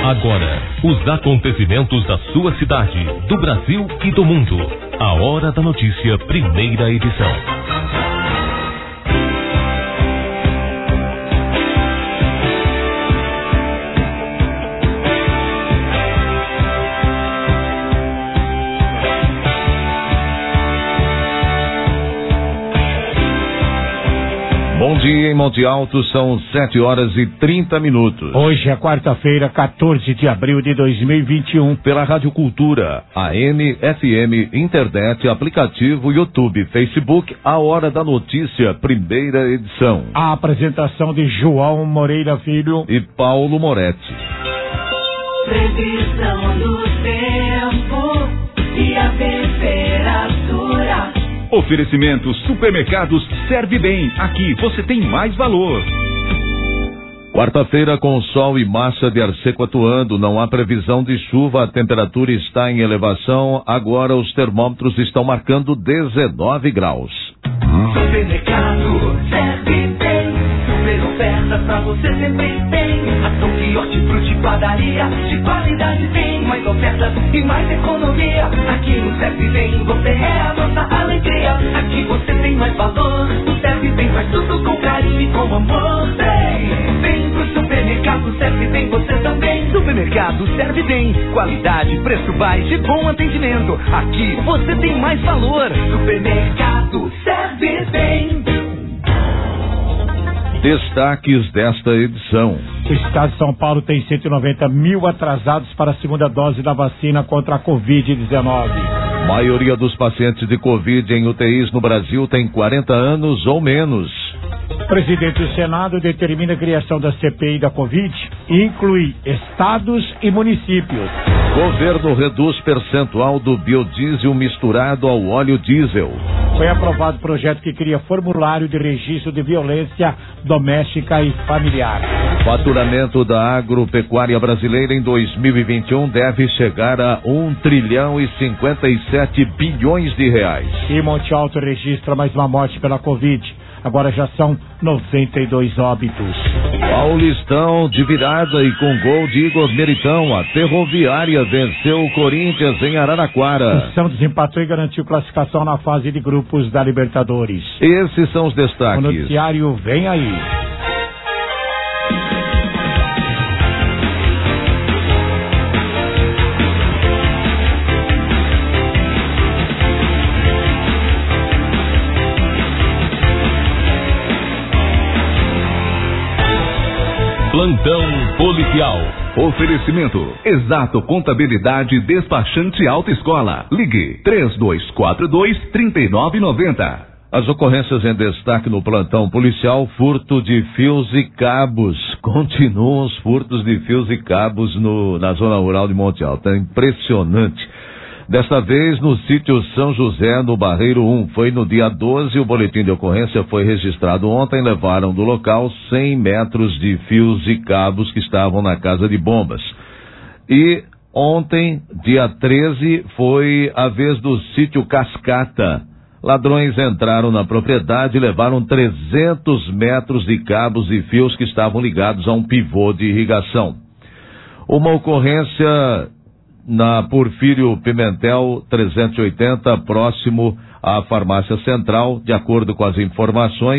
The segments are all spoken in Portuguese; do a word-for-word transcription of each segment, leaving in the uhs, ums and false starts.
Agora, os acontecimentos da sua cidade, do Brasil e do mundo. A Hora da Notícia, primeira edição. Bom dia em Monte Alto, são sete horas e trinta minutos. Hoje é quarta-feira, quatorze de abril de dois mil e vinte e um. Pela Rádio Cultura, A M, F M, internet, aplicativo, YouTube, Facebook, A Hora da Notícia, primeira edição. A apresentação de João Moreira Filho e Paulo Moretti. Previsão do tempo e a temperatura. Oferecimento Supermercados Serve Bem. Aqui você tem mais valor. Quarta-feira com sol e massa de ar seco atuando. Não há previsão de chuva. A temperatura está em elevação. Agora os termômetros estão marcando dezenove graus. Supermercado Serve Bem. Super ofertas pra você sempre tem. Ação, quiote, fruta e padaria. De qualidade tem. Mais ofertas e mais economia. Aqui no Serve Bem você é a nossa alegria. Aqui você tem mais valor. O Serve Bem faz tudo com carinho e com amor. Vem, vem pro supermercado Serve Bem você também. Supermercado Serve Bem. Qualidade, preço baixo e bom atendimento. Aqui você tem mais valor. Supermercado Serve Bem. Destaques desta edição. O estado de São Paulo tem cento e noventa mil atrasados para a segunda dose da vacina contra a covid dezenove. A maioria dos pacientes de Covid em U T Is no Brasil tem quarenta anos ou menos. O presidente do Senado determina a criação da C P I da Covid e inclui estados e municípios. Governo reduz percentual do biodiesel misturado ao óleo diesel. Foi aprovado o projeto que cria formulário de registro de violência doméstica e familiar. Faturamento da agropecuária brasileira em dois mil e vinte e um deve chegar a um trilhão e cinquenta e sete bilhões de reais. E Monte Alto registra mais uma morte pela Covid. Agora já são noventa e dois óbitos. Paulistão de virada e com gol de Igor Meritão, a Ferroviária venceu o Corinthians em Araraquara. O Santos empatou e garantiu classificação na fase de grupos da Libertadores. Esses são os destaques. O noticiário vem aí. Plantão policial. Oferecimento Exato Contabilidade Despachante Autoescola. Ligue três dois quatro dois, três nove nove zero. As ocorrências em destaque no plantão policial: furto de fios e cabos. Continuam os furtos de fios e cabos no, na zona rural de Monte Alto. É impressionante. Desta vez no sítio São José, no Barreiro um. Foi no dia doze, o boletim de ocorrência foi registrado ontem. Levaram do local cem metros de fios e cabos que estavam na casa de bombas. E ontem, dia treze, foi a vez do sítio Cascata. Ladrões entraram na propriedade e levaram trezentos metros de cabos e fios que estavam ligados a um pivô de irrigação. Uma ocorrência na Porfírio Pimentel trezentos e oitenta, próximo à Farmácia Central. De acordo com as informações,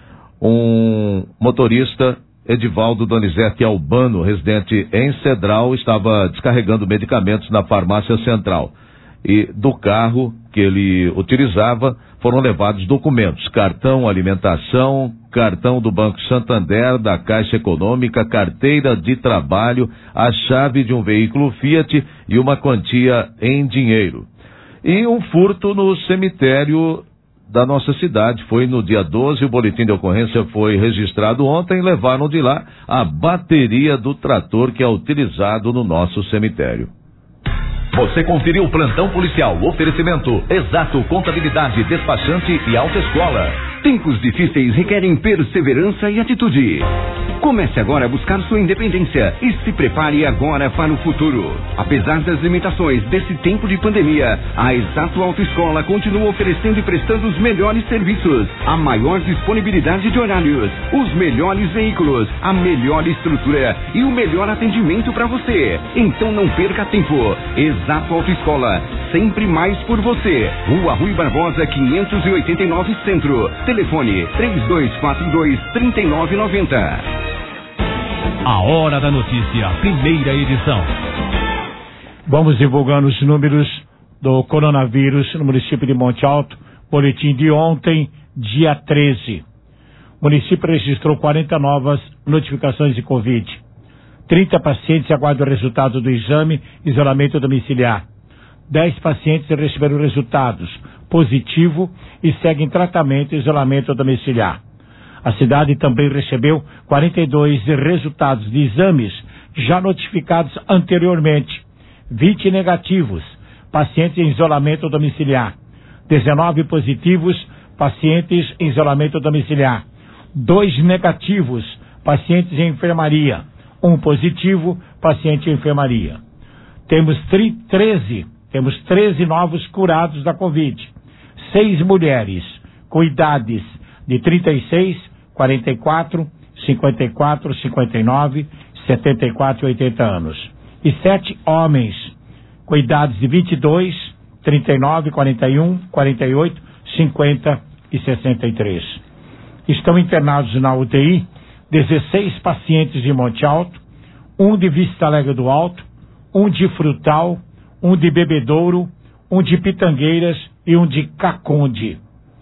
um motorista, Edivaldo Donizete Albano, residente em Cedral, estava descarregando medicamentos na Farmácia Central. E do carro que ele utilizava foram levados documentos: cartão alimentação, cartão do Banco Santander, da Caixa Econômica, carteira de trabalho, a chave de um veículo Fiat e uma quantia em dinheiro. E um furto no cemitério da nossa cidade. Foi no dia doze, o boletim de ocorrência foi registrado ontem. Levaram de lá a bateria do trator que é utilizado no nosso cemitério. Você conferiu o plantão policial. Oferecimento Exato Contabilidade Despachante e Autoescola. Tempos difíceis requerem perseverança e atitude. Comece agora a buscar sua independência e se prepare agora para o futuro. Apesar das limitações desse tempo de pandemia, a Exato Autoescola continua oferecendo e prestando os melhores serviços, a maior disponibilidade de horários, os melhores veículos, a melhor estrutura e o melhor atendimento para você. Então não perca tempo. Exato Autoescola, sempre mais por você. Rua Rui Barbosa, quinhentos e oitenta e nove Centro. Telefone três dois quatro dois, três nove nove zero. A Hora da Notícia, primeira edição. Vamos divulgando os números do coronavírus no município de Monte Alto. Boletim de ontem, dia treze. O município registrou quarenta novas notificações de Covid. trinta pacientes aguardam o resultado do exame isolamento domiciliar. dez pacientes receberam resultados positivo e seguem tratamento e isolamento domiciliar. A cidade também recebeu quarenta e dois resultados de exames já notificados anteriormente. vinte negativos, pacientes em isolamento domiciliar. dezenove positivos, pacientes em isolamento domiciliar. dois negativos, pacientes em enfermaria. Um positivo, paciente em enfermaria. Temos treze, temos treze novos curados da Covid. seis mulheres com idades de trinta e seis, quarenta e quatro, cinquenta e quatro, cinquenta e nove, setenta e quatro e oitenta anos. E sete homens com idades de vinte e dois, trinta e nove, quarenta e um, quarenta e oito, cinquenta e sessenta e três. Estão internados na U T I dezesseis pacientes de Monte Alto, um de Vista Alegre do Alto, um de Frutal, um de Bebedouro, um de Pitangueiras e um de Caconde.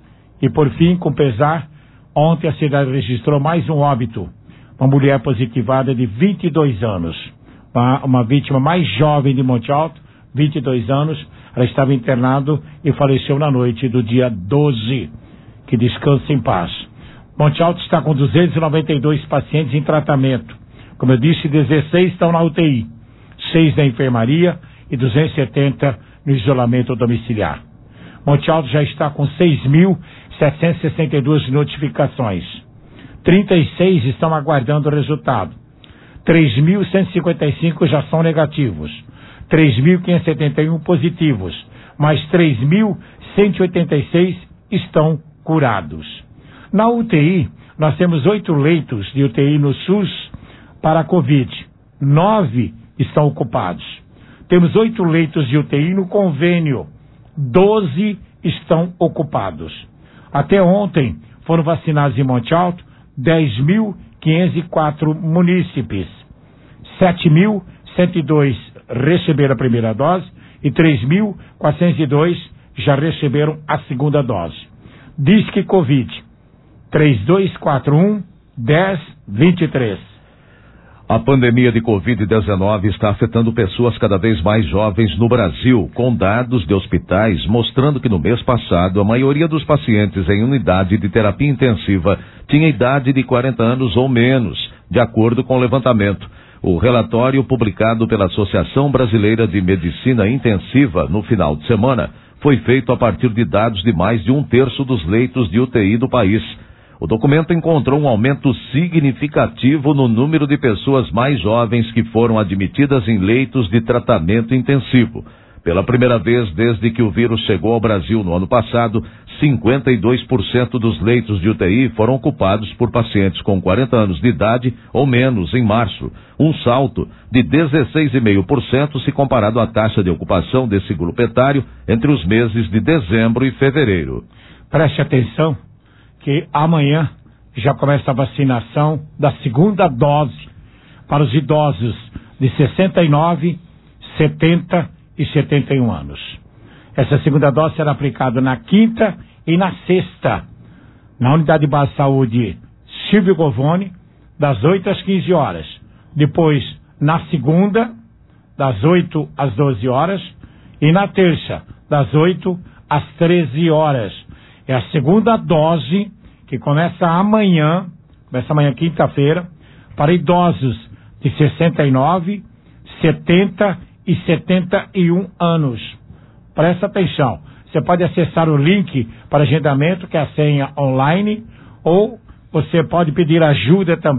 E por fim, com pesar, ontem a cidade registrou mais um óbito. Uma mulher positivada de vinte e dois anos. Uma, uma vítima mais jovem de Monte Alto, vinte e dois anos. Ela estava internada e faleceu na noite do dia doze. Que descanse em paz. Monte Alto está com duzentos e noventa e dois pacientes em tratamento. Como eu disse, dezesseis estão na U T I, seis na enfermaria e duzentos e setenta no isolamento domiciliar. Monte Alto já está com seis mil setecentas e sessenta e duas notificações. trinta e seis estão aguardando o resultado. três mil cento e cinquenta e cinco já são negativos. três mil quinhentos e setenta e um positivos. Mais três mil cento e oitenta e seis estão curados. Na U T I, nós temos oito leitos de U T I no SUS para a Covid. Nove estão ocupados. Temos oito leitos de U T I no convênio. Doze estão ocupados. Até ontem foram vacinados em Monte Alto dez mil quinhentos e quatro munícipes. sete mil cento e dois receberam a primeira dose e três mil quatrocentos e dois já receberam a segunda dose. Disque Covid três dois quatro um, dez, vinte e três. A pandemia de covid dezenove está afetando pessoas cada vez mais jovens no Brasil, com dados de hospitais mostrando que no mês passado a maioria dos pacientes em unidade de terapia intensiva tinha idade de quarenta anos ou menos, de acordo com o levantamento. O relatório publicado pela Associação Brasileira de Medicina Intensiva no final de semana foi feito a partir de dados de mais de um terço dos leitos de U T I do país. O documento encontrou um aumento significativo no número de pessoas mais jovens que foram admitidas em leitos de tratamento intensivo. Pela primeira vez desde que o vírus chegou ao Brasil no ano passado, cinquenta e dois por cento dos leitos de U T I foram ocupados por pacientes com quarenta anos de idade ou menos em março, um salto de dezesseis vírgula cinco por cento se comparado à taxa de ocupação desse grupo etário entre os meses de dezembro e fevereiro. Preste atenção que amanhã já começa a vacinação da segunda dose para os idosos de sessenta e nove, setenta e setenta e um anos. Essa segunda dose será aplicada na quinta e na sexta, na Unidade de Base de Saúde Silvio Govone, das oito às quinze horas. Depois, na segunda, das oito às doze horas. E na terça, das oito às treze horas. É a segunda dose que começa amanhã, começa amanhã quinta-feira, para idosos de sessenta e nove, setenta e setenta e um anos. Presta atenção, você pode acessar o link para agendamento, que é a senha online, ou você pode pedir ajuda também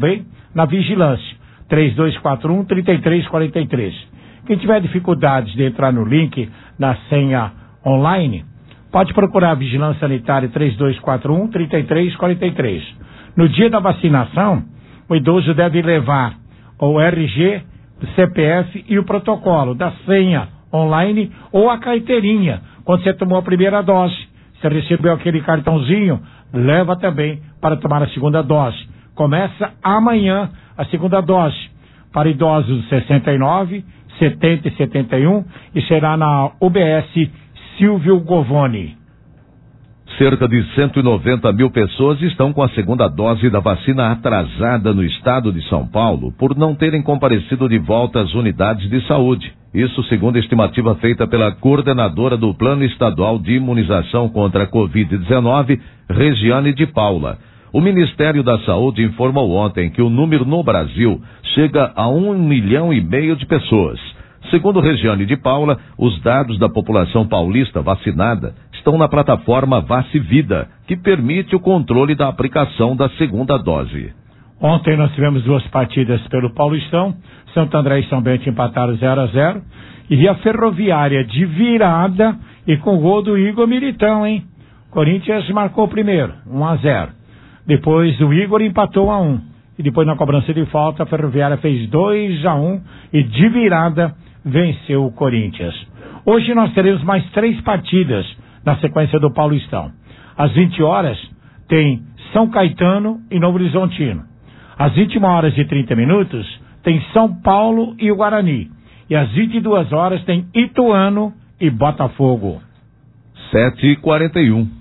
na vigilância, três dois quatro um, três três quatro três. Quem tiver dificuldades de entrar no link, na senha online, pode procurar a Vigilância Sanitária três dois quatro um, três três quatro três. No dia da vacinação, o idoso deve levar o R G, o C P F e o protocolo da senha online ou a carteirinha, quando você tomou a primeira dose. Você recebeu aquele cartãozinho, leva também para tomar a segunda dose. Começa amanhã a segunda dose para idosos de sessenta e nove, setenta e setenta e um e será na U B S Silvio Govoni. Cerca de cento e noventa mil pessoas estão com a segunda dose da vacina atrasada no estado de São Paulo por não terem comparecido de volta às unidades de saúde. Isso segundo a estimativa feita pela coordenadora do Plano Estadual de Imunização contra a covid dezenove, Regiane de Paula. O Ministério da Saúde informou ontem que o número no Brasil chega a um milhão e meio de pessoas. Segundo Regiane de Paula, os dados da população paulista vacinada estão na plataforma VaciVida, que permite o controle da aplicação da segunda dose. Ontem nós tivemos duas partidas pelo Paulistão. Santo André e São Bento empataram zero a zero. E a Ferroviária de virada e com gol do Igor Militão, hein? Corinthians marcou primeiro, um a zero. Depois o Igor empatou um a um. E depois na cobrança de falta, a Ferroviária fez dois a um e de virada venceu o Corinthians. Hoje nós teremos mais três partidas na sequência do Paulistão. Às vinte horas tem São Caetano e Novo Horizontino. Às vinte e uma horas e trinta minutos tem São Paulo e o Guarani. E às vinte e duas horas tem Ituano e Botafogo. sete e quarenta e um.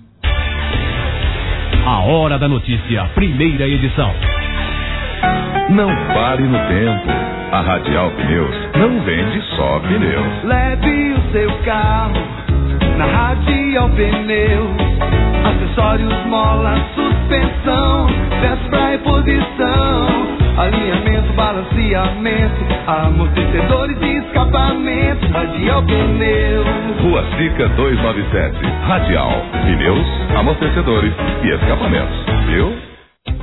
A Hora da Notícia, primeira edição. Não pare no tempo. A Radial Pneus não vende só pneus. Leve o seu carro na Radial Pneus. Acessórios, mola, suspensão, peça e posição, alinhamento, balanceamento, amortecedores e escapamento. Radial Pneus. Rua Sica duzentos e noventa e sete. Radial Pneus, amortecedores e escapamentos. Viu?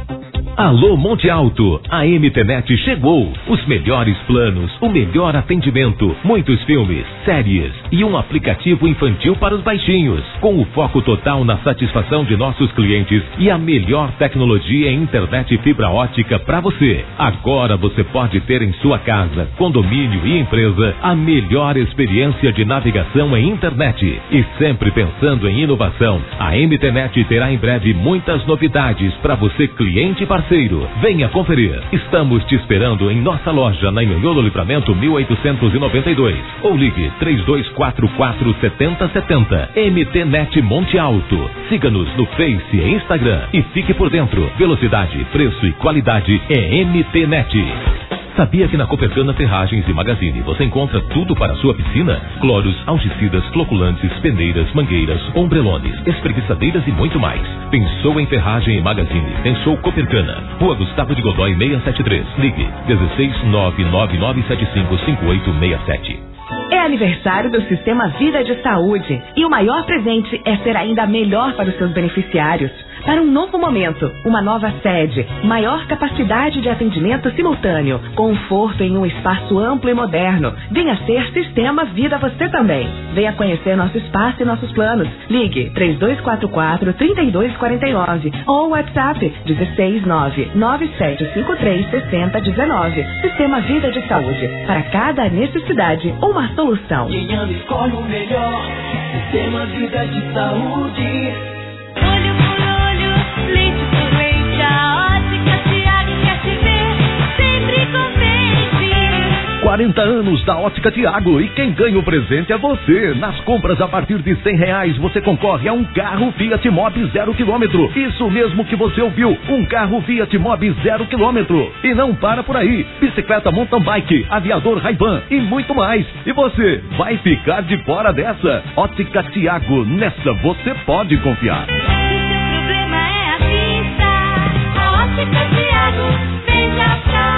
Alô Monte Alto, a M T Net chegou. Os melhores planos, o melhor atendimento, muitos filmes, séries e um aplicativo infantil para os baixinhos, com o foco total na satisfação de nossos clientes e a melhor tecnologia em internet e fibra ótica para você. Agora você pode ter em sua casa, condomínio e empresa a melhor experiência de navegação em internet. E sempre pensando em inovação, a M T Net terá em breve muitas novidades para você, cliente e parceiro. Venha conferir. Estamos te esperando em nossa loja na Mignolo Livramento mil oitocentos e noventa e dois. Ou ligue três dois quatro quatro sete zero sete zero. M T Net Monte Alto. Siga-nos no Face e Instagram e fique por dentro. Velocidade, preço e qualidade é M T Net. Sabia que na Copercana Ferragens e Magazine você encontra tudo para a sua piscina? Cloros, algicidas, floculantes, peneiras, mangueiras, ombrelones, espreguiçadeiras e muito mais. Pensou em ferragem e magazine? Pensou Copercana. Rua Gustavo de Godoy seiscentos e setenta e três. Ligue dezesseis nove nove nove sete cinco cinco oito seis sete. É aniversário do Sistema Vida de Saúde e o maior presente é ser ainda melhor para os seus beneficiários. Para um novo momento, uma nova sede, maior capacidade de atendimento simultâneo, conforto em um espaço amplo e moderno. Venha ser Sistema Vida você também. Venha conhecer nosso espaço e nossos planos. Ligue três dois quatro quatro, três dois quatro nove ou WhatsApp dezesseis nove nove sete cinco três seis zero um nove. Sistema Vida de Saúde. Para cada necessidade, uma solução. Quem ama escolhe o melhor. Sistema Vida de Saúde. Olho por olho, leite por leite, a Ótica Tiago quer te ver sempre contente. quarenta anos da Ótica Tiago e quem ganha o presente é você. Nas compras a partir de cem reais você concorre a um carro Fiat Mobi zero quilômetro. Isso mesmo que você ouviu, um carro Fiat Mobi zero quilômetro. E não para por aí, bicicleta mountain bike, aviador Ray-Ban e muito mais. E você vai ficar de fora dessa? Ótica Tiago, nessa você pode confiar. Se seu problema é a vista, a Ótica Tiago vem já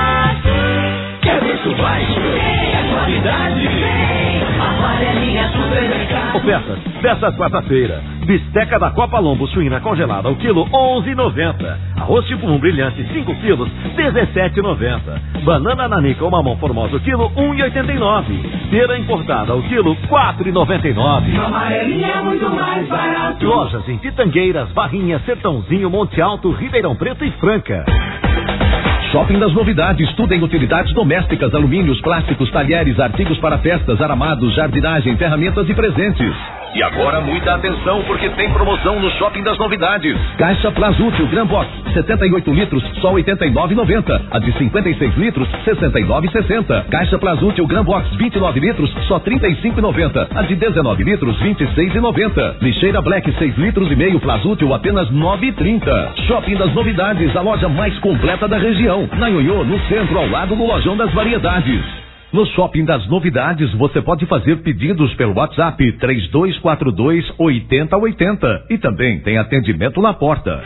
fácil. Quer preço baixo? É qualidade. Amarelinha Supermercado. ofertas desta quarta-feira. Bisteca da Copa Lombo suína congelada ao quilo onze e noventa. Arroz tipo um brilhante cinco quilos dezessete e noventa. Banana nanica ou mamão formosa ao quilo um e oitenta e nove. Pera importada ao quilo quatro e noventa e nove. Amarelinha é muito mais barato. Lojas em Pitangueiras, Barrinha, Sertãozinho, Monte Alto, Ribeirão Preto e Franca. Shopping das Novidades, tudo em utilidades domésticas, alumínios, plásticos, talheres, artigos para festas, aramados, jardinagem, ferramentas e presentes. E agora muita atenção porque tem promoção no Shopping das Novidades. Caixa Plazútil Gran Box, setenta e oito litros, só oitenta e nove e noventa. A de cinquenta e seis litros, sessenta e nove e sessenta. Caixa Plazútil Gran Box, vinte e nove litros, só trinta e cinco e noventa. A de dezenove litros, vinte e seis e noventa. Lixeira Black, seis litros e meio, Plazútil, apenas nove e trinta. Shopping das Novidades, a loja mais completa da região. Na Ioiô, no centro, ao lado do Lojão das Variedades. No Shopping das Novidades, você pode fazer pedidos pelo WhatsApp três dois quatro dois, oito zero oito zero e também tem atendimento na porta.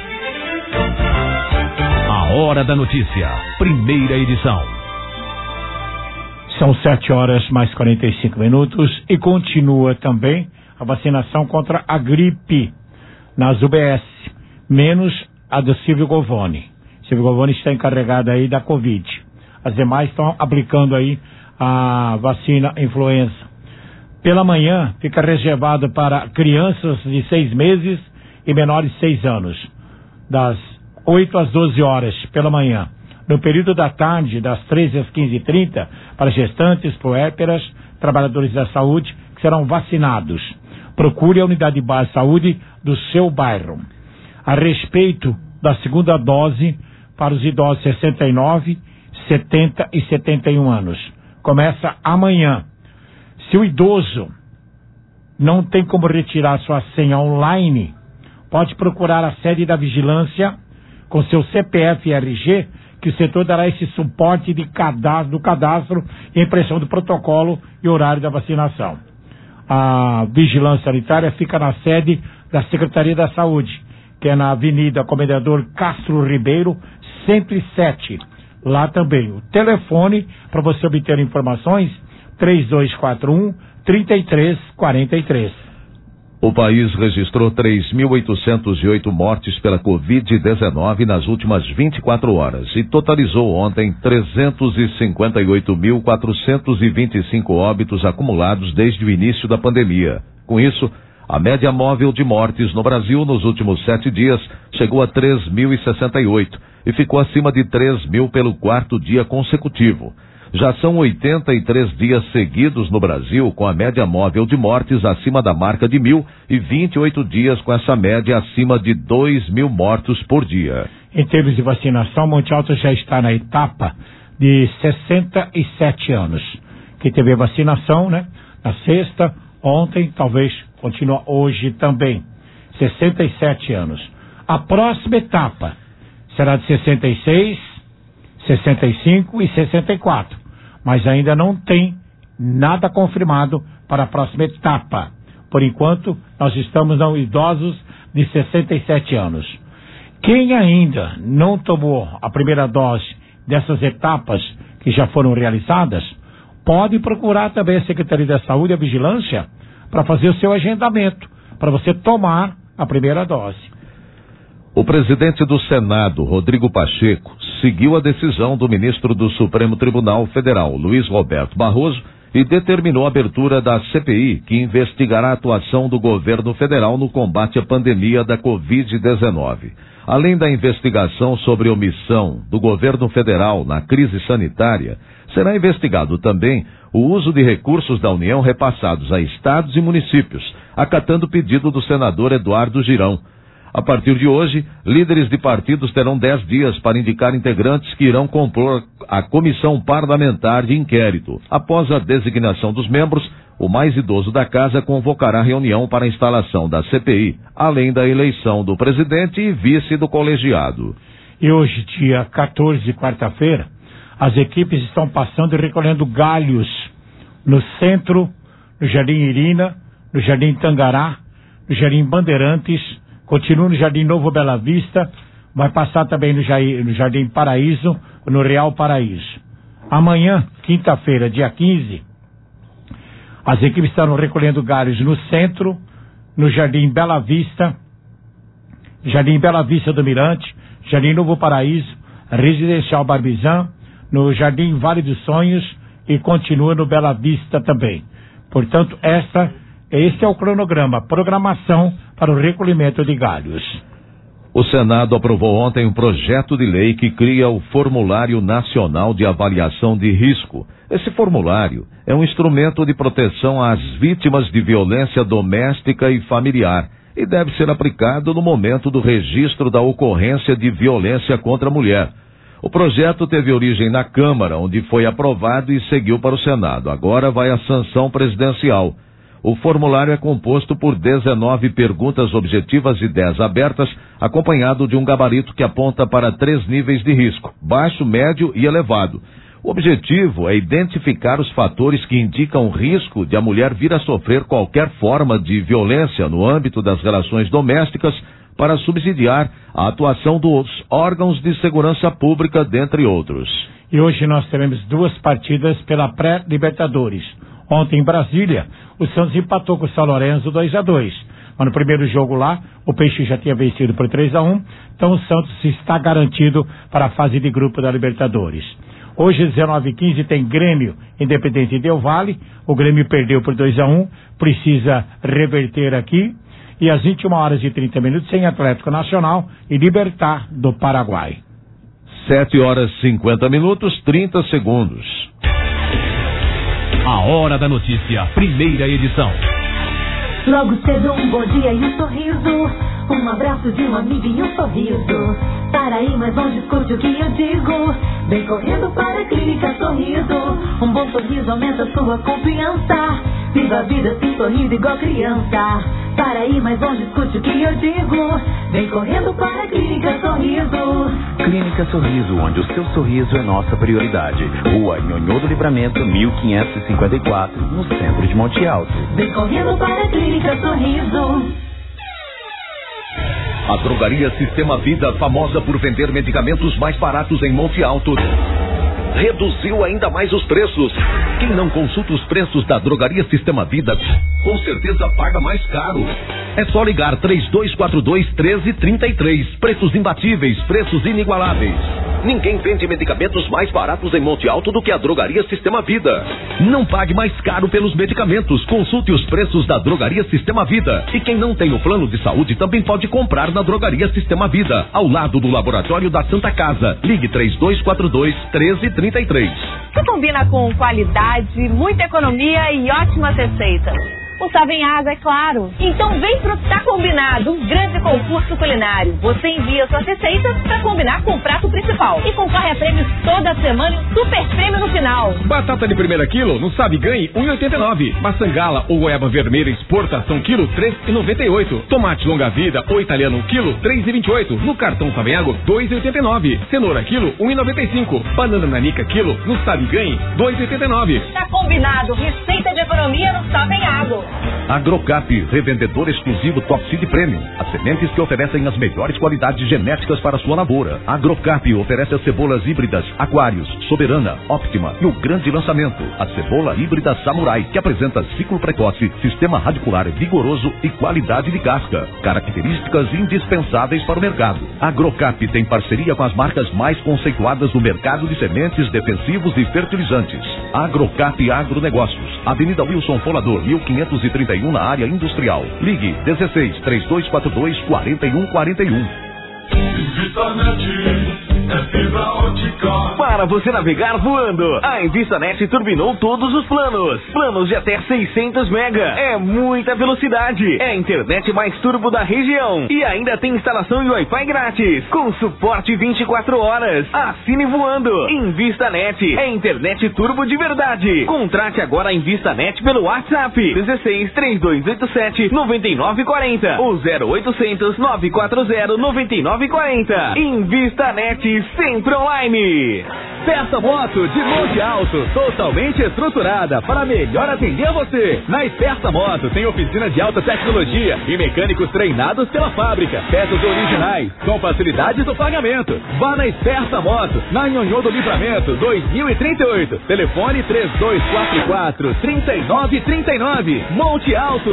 A Hora da Notícia, primeira edição. São sete horas mais quarenta e cinco minutos e continua também a vacinação contra a gripe nas U B S, menos a do Silvio Govoni. Silvio Govoni está encarregado aí da Covid. As demais estão aplicando aí a vacina influenza. Pela manhã fica reservado para crianças de seis meses e menores de seis anos, das oito às doze horas pela manhã. No período da tarde, das treze às quinze e trinta, para gestantes, puérperas, trabalhadores da saúde que serão vacinados. Procure a unidade de base de saúde do seu bairro. A respeito da segunda dose para os idosos sessenta e nove, setenta e setenta e um anos. Começa amanhã. Se o idoso não tem como retirar sua senha online, pode procurar a sede da vigilância com seu C P F e R G, que o setor dará esse suporte de cadastro, do cadastro e impressão do protocolo e horário da vacinação. A vigilância sanitária fica na sede da Secretaria da Saúde, que é na Avenida Comendador Castro Ribeiro, cento e sete. Lá também o telefone para você obter informações, três dois quatro um, três três quatro três. O país registrou três mil oitocentos e oito mortes pela covid dezenove nas últimas vinte e quatro horas e totalizou ontem trezentos e cinquenta e oito mil, quatrocentos e vinte e cinco óbitos acumulados desde o início da pandemia. Com isso, a média móvel de mortes no Brasil nos últimos sete dias chegou a três mil e sessenta e oito e ficou acima de três mil pelo quarto dia consecutivo. Já são oitenta e três dias seguidos no Brasil com a média móvel de mortes acima da marca de mil e vinte e oito dias com essa média acima de dois mil mortos por dia. Em termos de vacinação, Monte Alto já está na etapa de sessenta e sete anos, que teve vacinação, né? Na sexta, ontem, talvez continue hoje também. sessenta e sete anos. A próxima etapa será de sessenta e seis, sessenta e cinco e sessenta e quatro. Mas ainda não tem nada confirmado para a próxima etapa. Por enquanto, nós estamos nos idosos de sessenta e sete anos. Quem ainda não tomou a primeira dose dessas etapas que já foram realizadas, pode procurar também a Secretaria da Saúde e a Vigilância para fazer o seu agendamento, para você tomar a primeira dose. O presidente do Senado, Rodrigo Pacheco, seguiu a decisão do ministro do Supremo Tribunal Federal, Luiz Roberto Barroso, e determinou a abertura da C P I, que investigará a atuação do governo federal no combate à pandemia da covid dezenove. Além da investigação sobre omissão do governo federal na crise sanitária, será investigado também o uso de recursos da União repassados a estados e municípios, acatando o pedido do senador Eduardo Girão. A partir de hoje, líderes de partidos terão dez dias para indicar integrantes que irão compor a comissão parlamentar de inquérito. Após a designação dos membros, o mais idoso da casa convocará reunião para a instalação da C P I, além da eleição do presidente e vice do colegiado. E hoje, dia quatorze, quarta-feira, as equipes estão passando e recolhendo galhos no centro, no Jardim Irina, no Jardim Tangará, no Jardim Bandeirantes, continua no Jardim Novo Bela Vista, vai passar também no Jardim Paraíso, no Real Paraíso. Amanhã, quinta-feira, dia quinze, As equipes estão recolhendo galhos no centro, no Jardim Bela Vista, Jardim Bela Vista do Mirante, Jardim Novo Paraíso, Residencial Barbizan, no Jardim Vale dos Sonhos e continua no Bela Vista também. Portanto, esta, este é o cronograma, programação para o recolhimento de galhos. O Senado aprovou ontem um projeto de lei que cria o Formulário Nacional de Avaliação de Risco. Esse formulário é um instrumento de proteção às vítimas de violência doméstica e familiar e deve ser aplicado no momento do registro da ocorrência de violência contra a mulher. O projeto teve origem na Câmara, onde foi aprovado e seguiu para o Senado. Agora vai à sanção presidencial. O formulário é composto por dezenove perguntas objetivas e dez abertas, acompanhado de um gabarito que aponta para três níveis de risco: baixo, médio e elevado. O objetivo é identificar os fatores que indicam o risco de a mulher vir a sofrer qualquer forma de violência no âmbito das relações domésticas para subsidiar a atuação dos órgãos de segurança pública, dentre outros. E hoje nós teremos duas partidas pela pré-Libertadores. Ontem em Brasília, o Santos empatou com o São Lourenço dois a dois. Mas no primeiro jogo lá, o Peixe já tinha vencido por três a um, então o Santos está garantido para a fase de grupo da Libertadores. Hoje, às dezenove e quinze, tem Grêmio Independente Del Valle. O Grêmio perdeu por dois a um, precisa reverter aqui. E às vinte e uma horas e trinta minutos, tem Atlético Nacional e Libertad do Paraguai. sete horas e cinquenta minutos, trinta segundos. A Hora da Notícia, primeira edição. Logo cedo um bom dia e um sorriso, um abraço de um amigo e um sorriso. Para ir mais longe, escute o que eu digo. Vem correndo para a Clínica Sorriso. Um bom sorriso aumenta sua confiança. Viva a vida assim sorrindo igual criança. Para ir mais longe, escute o que eu digo. Vem correndo para a Clínica Sorriso. Clínica Sorriso, onde o seu sorriso é nossa prioridade. Rua Nhonhô do Livramento, mil quinhentos e cinquenta e quatro, no centro de Monte Alto. Vem correndo para a Clínica Sorriso. A Drogaria Sistema Vida, famosa por vender medicamentos mais baratos em Monte Alto, reduziu ainda mais os preços. Quem não consulta os preços da Drogaria Sistema Vida, com certeza paga mais caro. É só ligar três dois quatro dois, um três três três. Preços imbatíveis, preços inigualáveis. Ninguém vende medicamentos mais baratos em Monte Alto do que a Drogaria Sistema Vida. Não pague mais caro pelos medicamentos. Consulte os preços da Drogaria Sistema Vida. E quem não tem o plano de saúde também pode comprar na Drogaria Sistema Vida, ao lado do Laboratório da Santa Casa. Ligue três dois quatro dois, um três três três. Que combina com qualidade, muita economia e ótimas receitas. O Savenhaga, é claro. Então vem pro Tá Combinado, um grande concurso culinário. Você envia suas receitas pra combinar com o prato principal e concorre a prêmios toda semana e um super prêmio no final. Batata de primeira quilo, no Sabe Ganhe, um real e oitenta e nove. Maçangala ou goiaba vermelha exportação quilo, três reais e noventa e oito. Tomate longa vida ou italiano quilo, três reais e vinte e oito. No cartão Savenhago, dois reais e oitenta e nove. Cenoura quilo, um real e noventa e cinco. Banana nanica quilo, no Sabe Ganhe, dois reais e oitenta e nove. Tá combinado, receita de economia no Savenhago. Agrocap, revendedor exclusivo Top Seed Premium. As sementes que oferecem as melhores qualidades genéticas para sua lavoura. Agrocap oferece as cebolas híbridas Aquários, Soberana, Optima e o grande lançamento, a cebola híbrida Samurai, que apresenta ciclo precoce, sistema radicular vigoroso e qualidade de casca. Características indispensáveis para o mercado. Agrocap tem parceria com as marcas mais conceituadas do mercado de sementes, defensivos e fertilizantes. Agrocap Agronegócios, Avenida Wilson Folador, mil quinhentos e trinta e um, na área industrial. Ligue dezesseis, três dois quatro dois, quatro um quatro um. InvistaNet é fibra ótica. Para você navegar voando, a InvistaNet turbinou todos os planos. Planos de até seiscentos mega. É muita velocidade. É a internet mais turbo da região. E ainda tem instalação e Wi-Fi grátis, com suporte vinte e quatro horas. Assine voando. InvistaNet é internet turbo de verdade. Contrate agora a InvistaNet pelo WhatsApp dezesseis, três dois oito sete, nove nove quatro zero ou zero oitocentos, nove quatro zero, nove nove quatro zero. InvistaNet e sempre online. Peça moto de Monte Alto, totalmente estruturada para melhor atender você. Na Esperta Moto tem oficina de alta tecnologia e mecânicos treinados pela fábrica. Peças originais, com facilidades do pagamento. Vá na Esperta Moto, na Nhonhô do Livramento, dois mil e trinta e oito. Telefone três dois quatro quatro, três nove três nove. Monte Alto.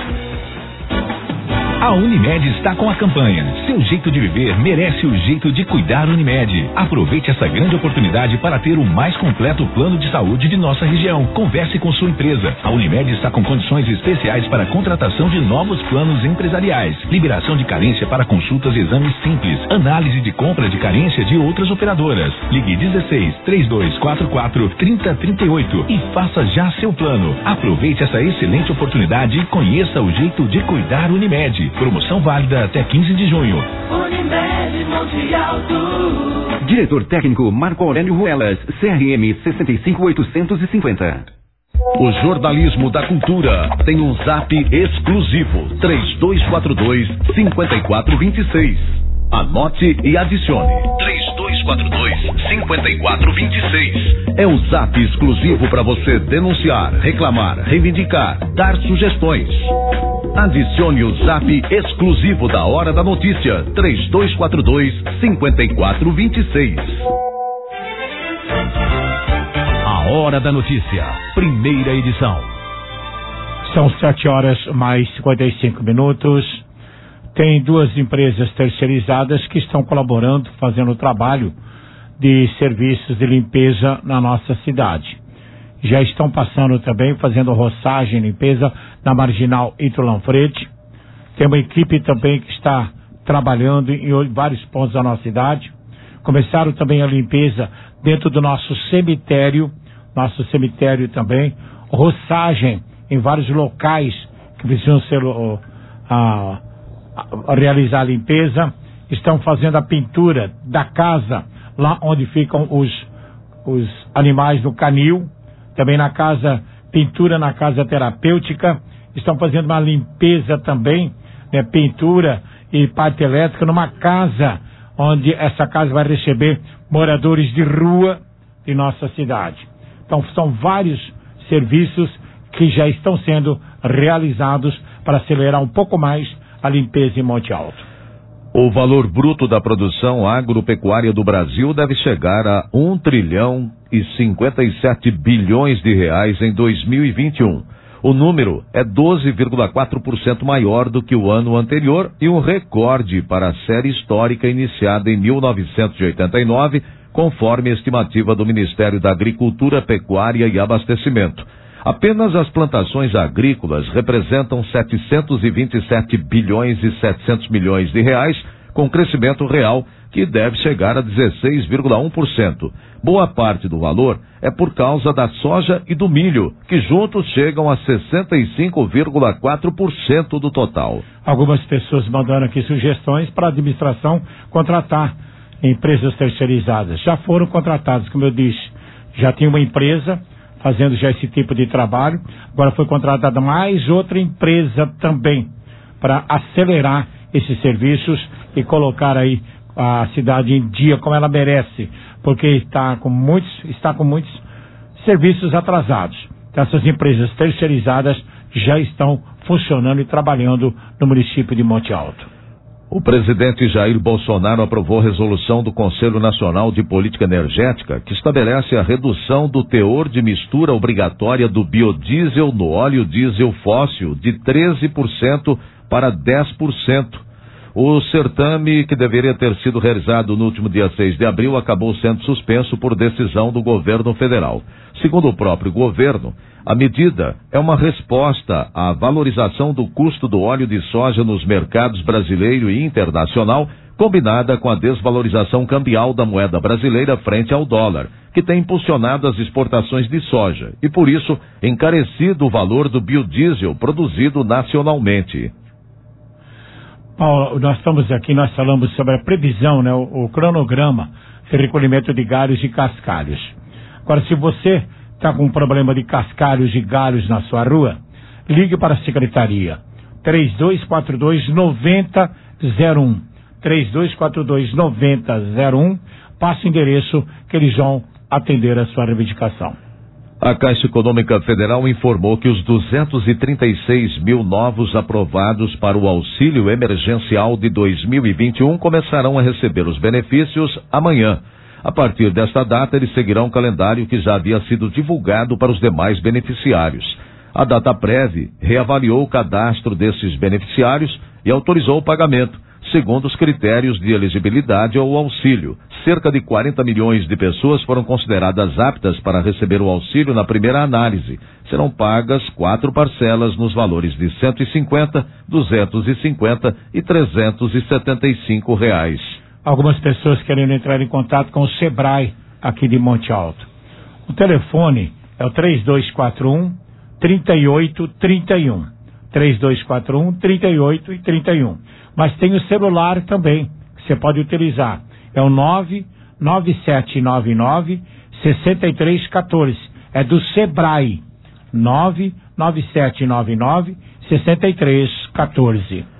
A Unimed está com a campanha Seu jeito de viver merece o jeito de cuidar Unimed. Aproveite essa grande oportunidade para ter o mais completo plano de saúde de nossa região. Converse com sua empresa. A Unimed está com condições especiais para a contratação de novos planos empresariais. Liberação de carência para consultas e exames simples. Análise de compra de carência de outras operadoras. Ligue dezesseis, três dois quatro quatro, trinta, trinta e oito e faça já seu plano. Aproveite essa excelente oportunidade e conheça o jeito de cuidar Unimed. Promoção válida até quinze de junho. Unimed Monte Alto. Diretor técnico Marco Aurélio Ruelas, C R M seis cinco oito cinco zero. O jornalismo da cultura tem um zap exclusivo, três dois quatro dois, cinco quatro dois seis. Anote e adicione. três dois quatro dois, cinco quatro dois seis. É o zap exclusivo para você denunciar, reclamar, reivindicar, dar sugestões. Adicione o zap exclusivo da Hora da Notícia, três dois quatro dois, cinco quatro dois seis. A Hora da Notícia, primeira edição. São sete horas mais cinquenta e cinco minutos. Tem duas empresas terceirizadas que estão colaborando, fazendo o trabalho de serviços de limpeza na nossa cidade. Já estão passando também, fazendo roçagem e limpeza na Marginal Ito Lanfredi. Tem uma equipe também que está trabalhando em vários pontos da nossa cidade. Começaram também a limpeza dentro do nosso cemitério, nosso cemitério também, roçagem em vários locais que precisam ser uh, uh, a realizar a limpeza. Estão fazendo a pintura da casa, lá onde ficam os, os animais no canil. Também na casa, pintura na casa terapêutica. Estão fazendo uma limpeza também, né, pintura e parte elétrica numa casa, onde essa casa vai receber moradores de rua de nossa cidade. Então são vários serviços que já estão sendo realizados para acelerar um pouco mais a limpeza em Monte Alto. O valor bruto da produção agropecuária do Brasil deve chegar a um trilhão e cinquenta e sete bilhões de reais em dois mil e vinte e um. O número é doze vírgula quatro por cento maior do que o ano anterior e um recorde para a série histórica iniciada em mil novecentos e oitenta e nove, conforme a estimativa do Ministério da Agricultura, Pecuária e Abastecimento. Apenas as plantações agrícolas representam setecentos e vinte e sete bilhões e setecentos milhões de reais, com crescimento real que deve chegar a dezesseis vírgula um por cento. Boa parte do valor é por causa da soja e do milho, que juntos chegam a sessenta e cinco vírgula quatro por cento do total. Algumas pessoas mandando aqui sugestões para a administração contratar empresas terceirizadas. Já foram contratadas, como eu disse. Já tinha uma empresa fazendo já esse tipo de trabalho. Agora foi contratada mais outra empresa também para acelerar esses serviços e colocar aí a cidade em dia como ela merece, porque está com muitos, está com muitos serviços atrasados. Então, essas empresas terceirizadas já estão funcionando e trabalhando no município de Monte Alto. O presidente Jair Bolsonaro aprovou resolução do Conselho Nacional de Política Energética que estabelece a redução do teor de mistura obrigatória do biodiesel no óleo diesel fóssil de treze por cento para dez por cento. O certame, que deveria ter sido realizado no último dia seis de abril, acabou sendo suspenso por decisão do governo federal. Segundo o próprio governo, a medida é uma resposta à valorização do custo do óleo de soja nos mercados brasileiro e internacional, combinada com a desvalorização cambial da moeda brasileira frente ao dólar, que tem impulsionado as exportações de soja e, por isso, encarecido o valor do biodiesel produzido nacionalmente. Paulo, nós estamos aqui, nós falamos sobre a previsão, né, o, o cronograma de recolhimento de galhos e cascalhos. Agora, se você está com um problema de cascalhos e galhos na sua rua, ligue para a secretaria três dois quatro dois, nove zero zero um três dois quatro dois, nove zero zero um passa o endereço que eles vão atender a sua reivindicação. A Caixa Econômica Federal informou que os duzentos e trinta e seis mil novos aprovados para o auxílio emergencial de dois mil e vinte e um começarão a receber os benefícios amanhã. A partir desta data, eles seguirão o calendário que já havia sido divulgado para os demais beneficiários. A Dataprev reavaliou o cadastro desses beneficiários e autorizou o pagamento, segundo os critérios de elegibilidade ao auxílio. Cerca de quarenta milhões de pessoas foram consideradas aptas para receber o auxílio na primeira análise. Serão pagas quatro parcelas nos valores de cento e cinquenta, duzentos e cinquenta e trezentos e setenta e cinco reais. Algumas pessoas querendo entrar em contato com o Sebrae aqui de Monte Alto. O telefone é o três dois quatro um, três oito três um. três dois quatro um, três oito três um. Mas tem o celular também, que você pode utilizar. É o nove nove sete nove nove, seis três um quatro. É do Sebrae. nove nove sete nove nove, seis três um quatro.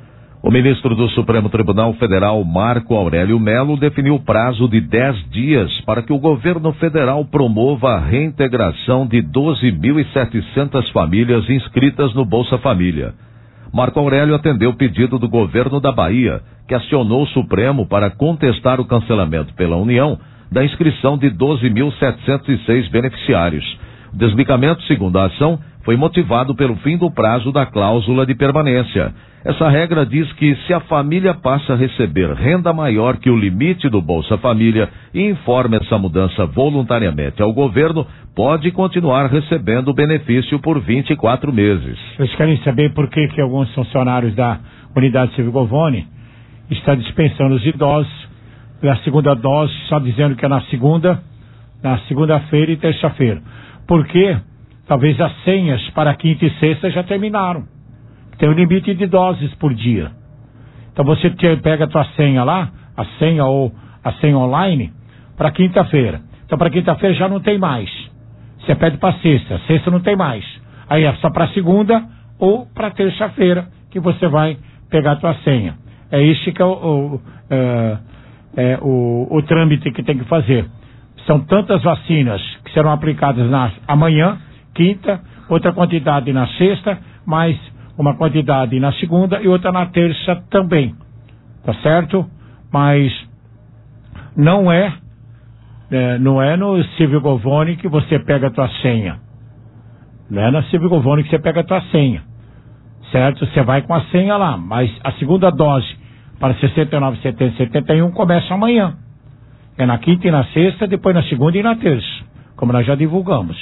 O ministro do Supremo Tribunal Federal, Marco Aurélio Mello, definiu o prazo de dez dias para que o governo federal promova a reintegração de doze mil e setecentas famílias inscritas no Bolsa Família. Marco Aurélio atendeu o pedido do governo da Bahia, que acionou o Supremo para contestar o cancelamento pela União da inscrição de doze mil setecentos e seis beneficiários. O desligamento, segundo a ação, foi motivado pelo fim do prazo da cláusula de permanência. Essa regra diz que se a família passa a receber renda maior que o limite do Bolsa Família e informa essa mudança voluntariamente ao governo, pode continuar recebendo o benefício por vinte e quatro meses. Vocês querem saber por que, que alguns funcionários da Unidade Civil Govone estão dispensando os idosos da segunda dose, só dizendo que é na segunda, na segunda-feira e terça-feira? Porque talvez as senhas para quinta e sexta já terminaram. Tem um limite de doses por dia. Então você te, pega a tua senha lá, a senha ou a senha online, para quinta-feira. Então para quinta-feira já não tem mais. Você pede para sexta, sexta não tem mais. Aí é só para segunda ou para terça-feira que você vai pegar a tua senha. É isso que é o, o, é, é o, o trâmite que tem que fazer. São tantas vacinas que serão aplicadas na, amanhã, quinta, outra quantidade na sexta, mais uma quantidade na segunda e outra na terça também, tá certo? Mas não é, é não é no Civil Govone que você pega a tua senha, não é na Civil Govone que você pega a tua senha, certo? Você vai com a senha lá, mas a segunda dose para sessenta e nove, setenta, setenta e um começa amanhã, é na quinta e na sexta, depois na segunda e na terça, como nós já divulgamos.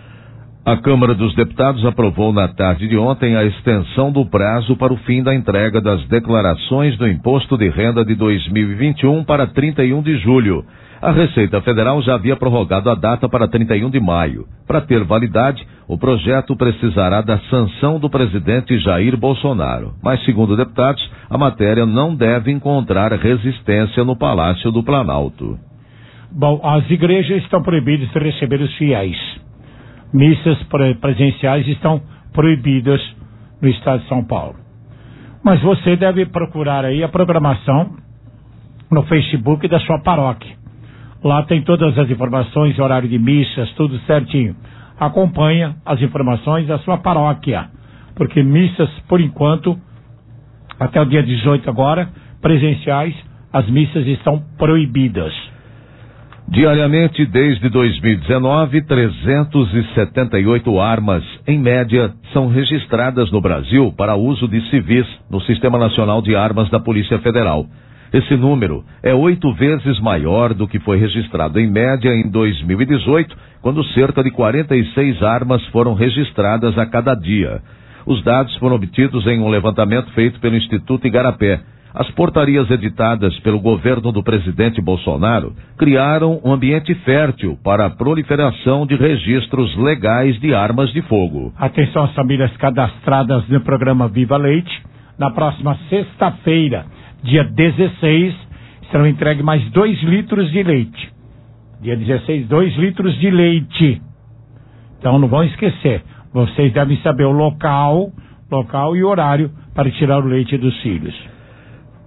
A Câmara dos Deputados aprovou na tarde de ontem a extensão do prazo para o fim da entrega das declarações do Imposto de Renda de dois mil e vinte e um para trinta e um de julho. A Receita Federal já havia prorrogado a data para trinta e um de maio. Para ter validade, o projeto precisará da sanção do presidente Jair Bolsonaro. Mas, segundo deputados, a matéria não deve encontrar resistência no Palácio do Planalto. Bom, as igrejas estão proibidas de receber os fiéis. Missas presenciais estão proibidas no estado de São Paulo. Mas você deve procurar aí a programação no Facebook da sua paróquia. Lá tem todas as informações, horário de missas, tudo certinho. Acompanha as informações da sua paróquia, porque missas, por enquanto, até o dia dezoito agora, presenciais, as missas estão proibidas. Diariamente, desde dois mil e dezenove, trezentas e setenta e oito armas, em média, são registradas no Brasil para uso de civis no Sistema Nacional de Armas da Polícia Federal. Esse número é oito vezes maior do que foi registrado em média em dois mil e dezoito, quando cerca de quarenta e seis armas foram registradas a cada dia. Os dados foram obtidos em um levantamento feito pelo Instituto Igarapé. As portarias editadas pelo governo do presidente Bolsonaro criaram um ambiente fértil para a proliferação de registros legais de armas de fogo. Atenção às famílias cadastradas no programa Viva Leite. Na próxima sexta-feira, dia dezesseis, serão entregues mais dois litros de leite. Dia dezesseis, dois litros de leite. Então não vão esquecer. Vocês devem saber o local, local e horário para tirar o leite dos filhos.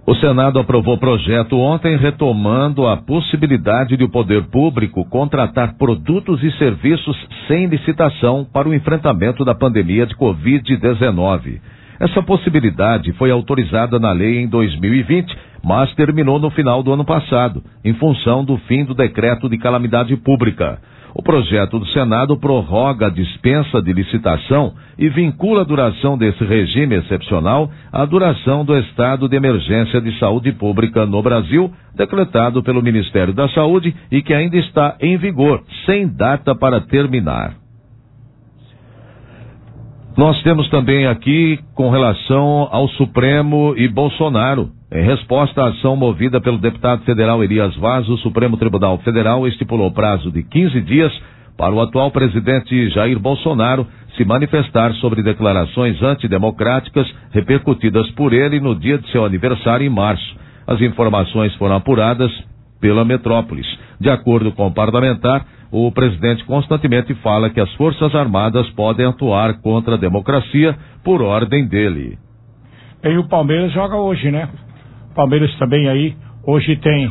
O Senado aprovou projeto ontem retomando a possibilidade de o poder público contratar produtos e serviços sem licitação para o enfrentamento da pandemia de covid dezenove. Essa possibilidade foi autorizada na lei em dois mil e vinte, mas terminou no final do ano passado, em função do fim do decreto de calamidade pública. O projeto do Senado prorroga a dispensa de licitação e vincula a duração desse regime excepcional à duração do estado de emergência de saúde pública no Brasil, decretado pelo Ministério da Saúde e que ainda está em vigor, sem data para terminar. Nós temos também aqui com relação ao Supremo e Bolsonaro. Em resposta à ação movida pelo deputado federal Elias Vaz, o Supremo Tribunal Federal estipulou prazo de quinze dias para o atual presidente Jair Bolsonaro se manifestar sobre declarações antidemocráticas repercutidas por ele no dia de seu aniversário em março. As informações foram apuradas pela Metrópolis. De acordo com o parlamentar, o presidente constantemente fala que as Forças Armadas podem atuar contra a democracia por ordem dele. E o Palmeiras joga hoje, né? Palmeiras também aí, hoje tem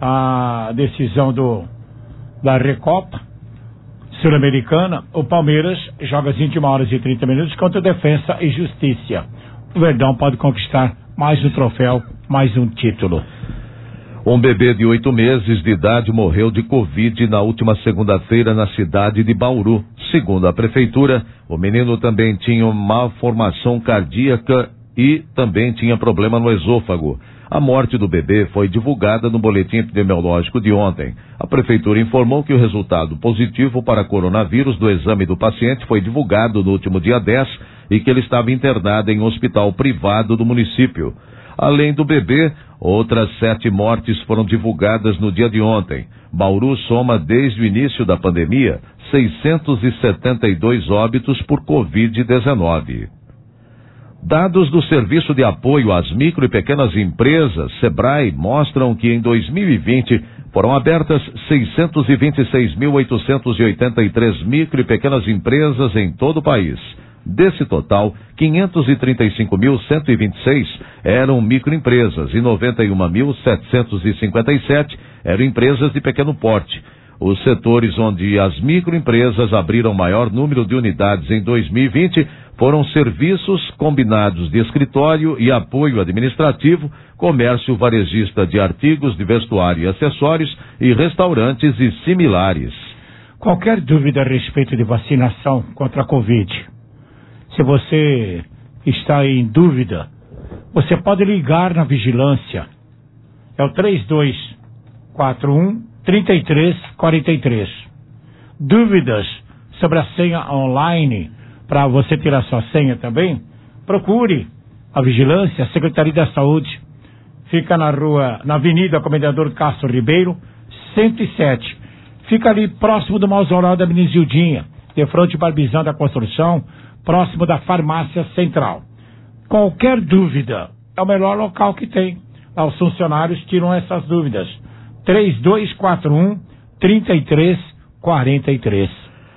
a decisão do, da Recopa Sul-Americana. O Palmeiras joga às vinte e uma horas e trinta minutos contra Defensa e Justiça. O Verdão pode conquistar mais um troféu, mais um título. Um bebê de oito meses de idade morreu de Covid na última segunda-feira na cidade de Bauru. Segundo a prefeitura, o menino também tinha uma malformação cardíaca e também tinha problema no esôfago. A morte do bebê foi divulgada no boletim epidemiológico de ontem. A prefeitura informou que o resultado positivo para coronavírus do exame do paciente foi divulgado no último dia dez e que ele estava internado em um hospital privado do município. Além do bebê, outras sete mortes foram divulgadas no dia de ontem. Bauru soma desde o início da pandemia seiscentos e setenta e dois óbitos por covid dezenove. Dados do Serviço de Apoio às Micro e Pequenas Empresas, SEBRAE, mostram que em dois mil e vinte foram abertas seiscentos e vinte e seis mil oitocentos e oitenta e três micro e pequenas empresas em todo o país. Desse total, quinhentos e trinta e cinco mil cento e vinte e seis eram microempresas e noventa e um mil setecentos e cinquenta e sete eram empresas de pequeno porte. Os setores onde as microempresas abriram maior número de unidades em dois mil e vinte foram serviços combinados de escritório e apoio administrativo, comércio varejista de artigos de vestuário e acessórios e restaurantes e similares. Qualquer dúvida a respeito de vacinação contra a Covid, se você está em dúvida, você pode ligar na vigilância. É o três dois quatro um, três três quatro três. Dúvidas sobre a senha online, para você tirar sua senha também, procure a vigilância, a Secretaria da Saúde. Fica na rua, na Avenida Comendador Castro Ribeiro, cento e sete. Fica ali próximo do mausoléu da Menizildinha, de frente ao Barbizão da Construção, próximo da Farmácia Central. Qualquer dúvida, é o melhor local que tem. Lá os funcionários tiram essas dúvidas. três dois quatro um, três três quatro três.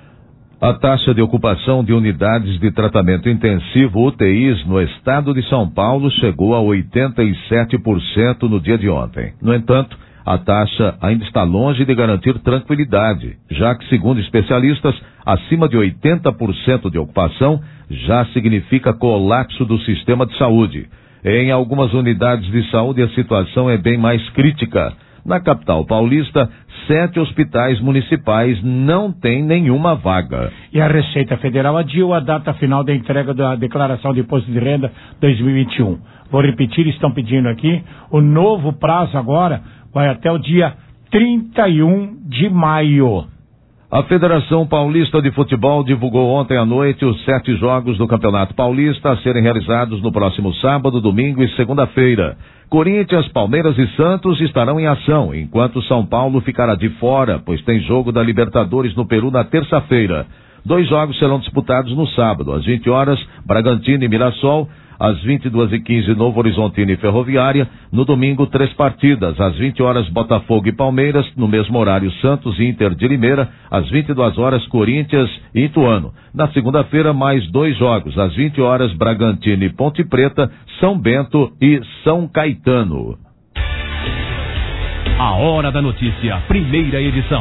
A taxa de ocupação de unidades de tratamento intensivo U T Is no estado de São Paulo chegou a oitenta e sete por cento no dia de ontem. No entanto, a taxa ainda está longe de garantir tranquilidade, já que, segundo especialistas, acima de oitenta por cento de ocupação já significa colapso do sistema de saúde. Em algumas unidades de saúde, a situação é bem mais crítica. Na capital paulista, sete hospitais municipais não têm nenhuma vaga. E a Receita Federal adiou a data final da entrega da Declaração de Imposto de Renda dois mil e vinte e um. Vou repetir, estão pedindo aqui, o novo prazo agora vai até o dia trinta e um de maio. A Federação Paulista de Futebol divulgou ontem à noite os sete jogos do Campeonato Paulista a serem realizados no próximo sábado, domingo e segunda-feira. Corinthians, Palmeiras e Santos estarão em ação, enquanto São Paulo ficará de fora, pois tem jogo da Libertadores no Peru na terça-feira. Dois jogos serão disputados no sábado, às vinte horas, Bragantino e Mirassol, às vinte e duas e quinze, Novo Horizontino e Ferroviária. No domingo, três partidas, às vinte horas, Botafogo e Palmeiras. No mesmo horário, Santos e Inter de Limeira. Às vinte e duas horas, Corinthians e Ituano. Na segunda-feira, mais dois jogos, às vinte horas, Bragantino e Ponte Preta, São Bento e São Caetano. A Hora da Notícia, primeira edição.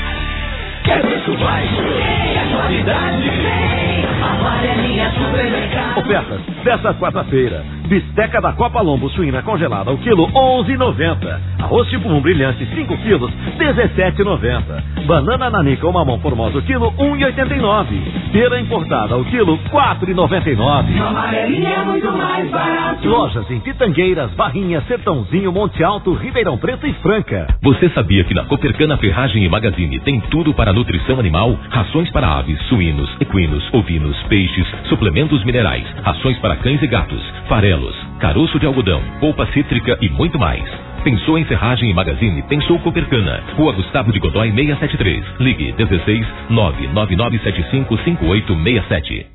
Quer preço baixo? É qualidade. Amarelinha Supermercado. Ofertas desta quarta-feira. Bisteca da Copa Lombo suína congelada ao quilo onze e noventa. Arroz tipo um brilhante cinco quilos dezessete e noventa. Banana nanica ou mamão formosa ao quilo um e oitenta e nove. Pera importada ao quilo quatro e noventa e nove. Amarelinha é muito mais barato. Lojas em Pitangueiras, Barrinha, Sertãozinho, Monte Alto, Ribeirão Preto e Franca. Você sabia que na Copercana Ferragem e Magazine tem tudo para nutrição animal? Rações para aves, suínos, equinos, ovinos, peixes, suplementos minerais, rações para cães e gatos, farelos, caroço de algodão, polpa cítrica e muito mais. Pensou em Ferragem e Magazine? Pensou Copercana. Rua Gustavo de Godoy seiscentos e setenta e três. Ligue dezesseis nove nove nove sete cinco cinco oito seis sete.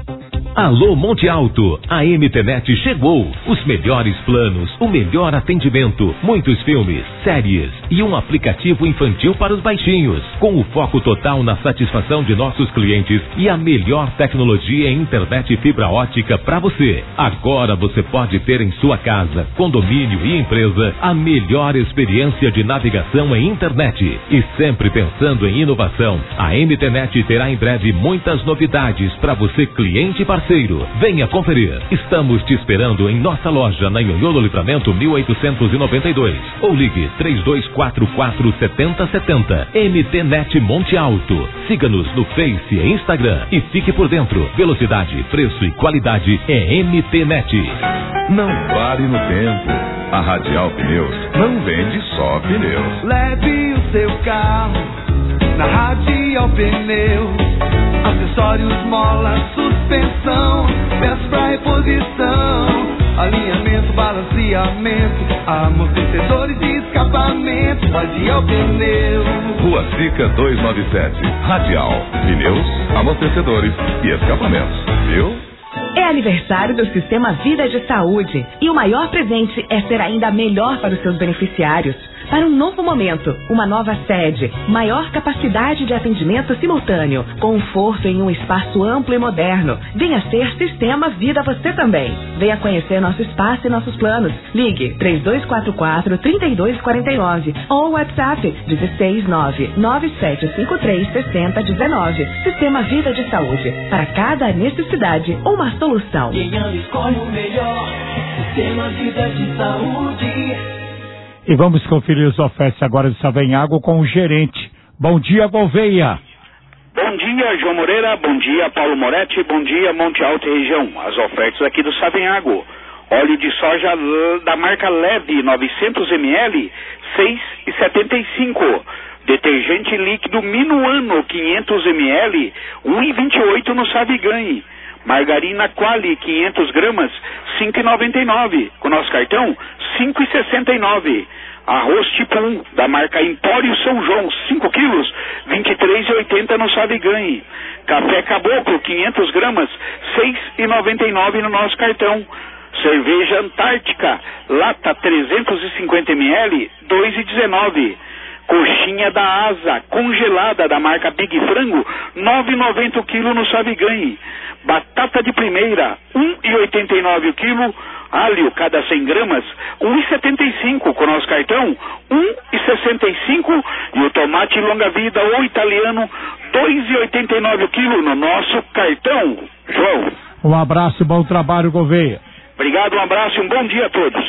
Alô Monte Alto, a M T Net chegou. Os melhores planos, o melhor atendimento, muitos filmes, séries e um aplicativo infantil para os baixinhos, com o foco total na satisfação de nossos clientes e a melhor tecnologia em internet fibra ótica para você. Agora você pode ter em sua casa, condomínio e empresa a melhor experiência de navegação em internet. E sempre pensando em inovação, a M T Net terá em breve muitas novidades para você, cliente e parceiro. Venha conferir. Estamos te esperando em nossa loja na Nhonhô do Livramento mil oitocentos e noventa e dois. Ou ligue três dois quatro quatro sete zero sete zero. M T Net Monte Alto. Siga-nos no Face e Instagram e fique por dentro. Velocidade, preço e qualidade é M T Net. Não pare no tempo. A Radial Pneus não vende só pneus. Leve o seu carro na Radial Pneus. Acessórios, mola, suspensão, peças pra reposição, alinhamento, balanceamento, amortecedores e escapamento. Radial Pneus. Rua Sica duzentos e noventa e sete. Radial Pneus, amortecedores e escapamentos. Viu? É aniversário do Sistema Vida de Saúde e o maior presente é ser ainda melhor para os seus beneficiários. Para um novo momento, uma nova sede, maior capacidade de atendimento simultâneo, conforto em um espaço amplo e moderno. Venha ser Sistema Vida você também. Venha conhecer nosso espaço e nossos planos. Ligue três dois quatro quatro, três dois quatro nove ou WhatsApp dezesseis nove nove sete cinco três seis zero um nove. Sistema Vida de Saúde. Para cada necessidade, uma solução. Quem ama escolhe o melhor. Sistema Vida de Saúde. E vamos conferir as ofertas agora de Savenhago com o gerente. Bom dia, Gouveia. Bom dia, João Moreira. Bom dia, Paulo Moretti. Bom dia, Monte Alto e região. As ofertas aqui do Savenhago. Óleo de soja da marca Leve, novecentos mililitros, seis e setenta e cinco. Detergente líquido Minuano, quinhentos mililitros, um e vinte e oito no Saviganhe. Margarina Quali, quinhentas gramas, cinco e noventa e nove. Com nosso cartão, cinco e sessenta e nove. Arroz tipo um, da marca Empório São João, cinco quilos, vinte e três e oitenta no Saviganhe. Café Caboclo, quinhentas gramas, seis e noventa e nove no nosso cartão. Cerveja Antártica, lata trezentos e cinquenta mililitros, dois e dezenove. Coxinha da Asa, congelada, da marca Big Frango, nove e noventa o quilo no Saviganhe. Batata de primeira, um e oitenta e nove o quilo. Alho, cada cem gramas, um e setenta e cinco. Com nosso cartão, um e sessenta e cinco. E o tomate longa vida ou italiano, dois e oitenta e nove o quilo no nosso cartão. João. Um abraço e bom trabalho, Gouveia. Obrigado, um abraço e um bom dia a todos.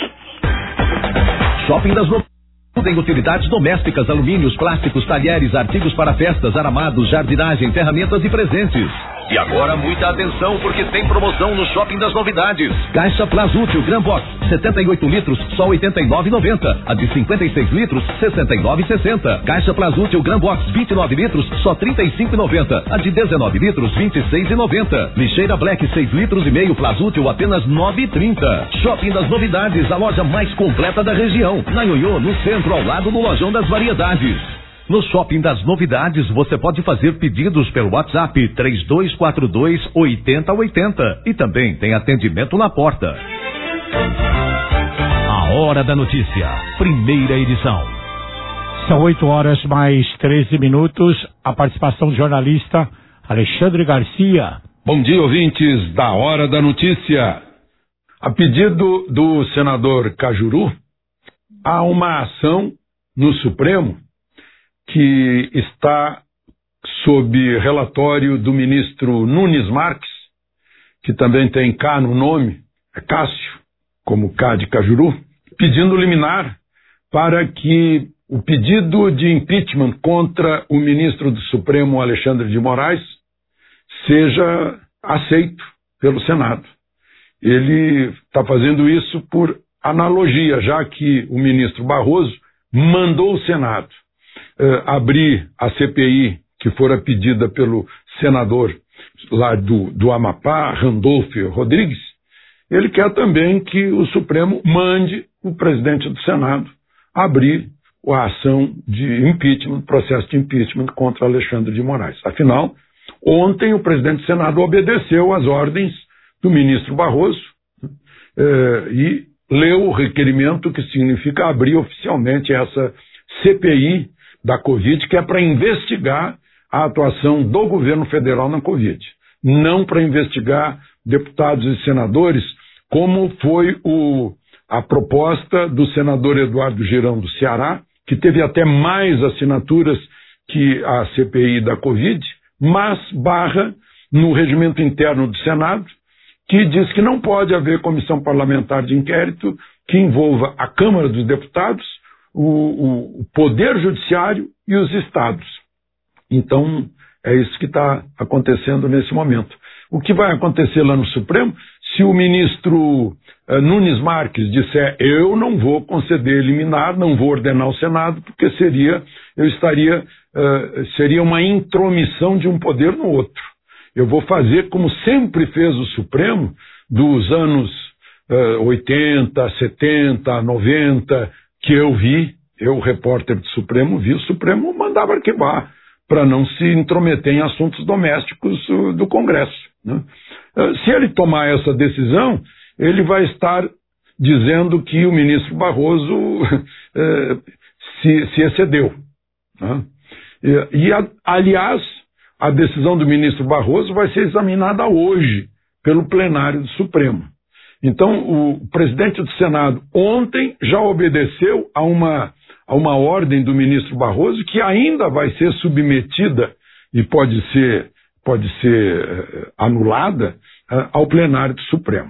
Shopping das Novidades. Tem utilidades domésticas, alumínios, plásticos, talheres, artigos para festas, aramados, jardinagem, ferramentas e presentes. E agora muita atenção porque tem promoção no Shopping das Novidades. Caixa Plazútil Gran Box, setenta e oito litros, só oitenta e nove e noventa. A de cinquenta e seis litros, sessenta e nove e sessenta. Caixa Plazútil Gran Box, vinte e nove litros, só trinta e cinco e noventa. A de dezenove litros, vinte e seis e noventa. Lixeira Black, seis litros e meio Plazútil, apenas nove e trinta. Shopping das Novidades, a loja mais completa da região. Na Nhonhô, no centro, ao lado do Lojão das Variedades. No Shopping das Novidades, você pode fazer pedidos pelo WhatsApp três dois quatro dois, oito zero oito zero e também tem atendimento na porta. A Hora da Notícia, primeira edição. São oito horas mais treze minutos. A participação do jornalista Alexandre Garcia. Bom dia, ouvintes da Hora da Notícia. A pedido do senador Cajuru, há uma ação no Supremo que está sob relatório do ministro Nunes Marques, que também tem K no nome, é Cássio, como K de Cajuru, pedindo liminar para que o pedido de impeachment contra o ministro do Supremo, Alexandre de Moraes, seja aceito pelo Senado. Ele está fazendo isso por analogia, já que o ministro Barroso mandou o Senado uh, abrir a C P I que fora pedida pelo senador lá do, do Amapá, Randolfo Rodrigues. Ele quer também que o Supremo mande o presidente do Senado abrir a ação de impeachment, processo de impeachment contra Alexandre de Moraes. Afinal, ontem o presidente do Senado obedeceu às ordens do ministro Barroso eh, e leu o requerimento que significa abrir oficialmente essa C P I da Covid, que é para investigar a atuação do governo federal na Covid, não para investigar deputados e senadores, como foi o, a proposta do senador Eduardo Girão do Ceará, que teve até mais assinaturas que a C P I da Covid, mas barra no regimento interno do Senado, que diz que não pode haver comissão parlamentar de inquérito que envolva a Câmara dos Deputados, o, o Poder Judiciário e os Estados. Então, é isso que está acontecendo nesse momento. O que vai acontecer lá no Supremo, se o ministro uh, Nunes Marques disser eu não vou conceder liminar, não vou ordenar o Senado, porque seria, eu estaria, uh, seria uma intromissão de um poder no outro. Eu vou fazer como sempre fez o Supremo dos anos uh, oitenta, setenta, noventa, que eu vi, eu, repórter do Supremo, vi o Supremo mandava arquivar para não se intrometer em assuntos domésticos uh, do Congresso, né? Uh, se ele tomar essa decisão, ele vai estar dizendo que o ministro Barroso uh, se, se excedeu, né? E, e a, aliás, a decisão do ministro Barroso vai ser examinada hoje pelo plenário do Supremo. Então, o presidente do Senado ontem já obedeceu a uma, a uma ordem do ministro Barroso que ainda vai ser submetida e pode ser, pode ser uh, anulada uh, ao plenário do Supremo.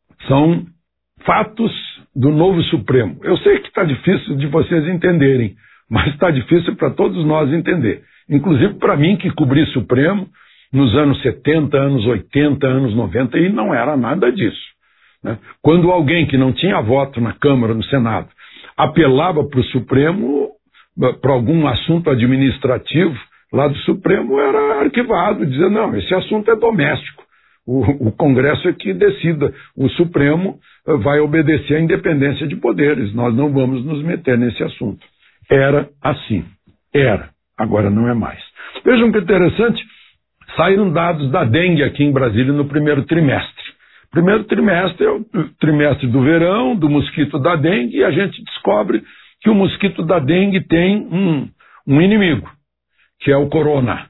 São fatos do novo Supremo. Eu sei que está difícil de vocês entenderem, mas está difícil para todos nós entender. Inclusive para mim, que cobri Supremo nos anos setenta, anos oitenta, anos noventa, e não era nada disso, né? Quando alguém que não tinha voto na Câmara, no Senado, apelava para o Supremo, para algum assunto administrativo lá do Supremo, era arquivado, dizendo, não, esse assunto é doméstico, o, o Congresso é que decida, o Supremo vai obedecer à independência de poderes, nós não vamos nos meter nesse assunto. Era assim, era. Agora não é mais. Vejam que interessante, saíram dados da dengue aqui em Brasília no primeiro trimestre. Primeiro trimestre é o trimestre do verão, do mosquito da dengue, e a gente descobre que o mosquito da dengue tem um, um inimigo, que é o corona.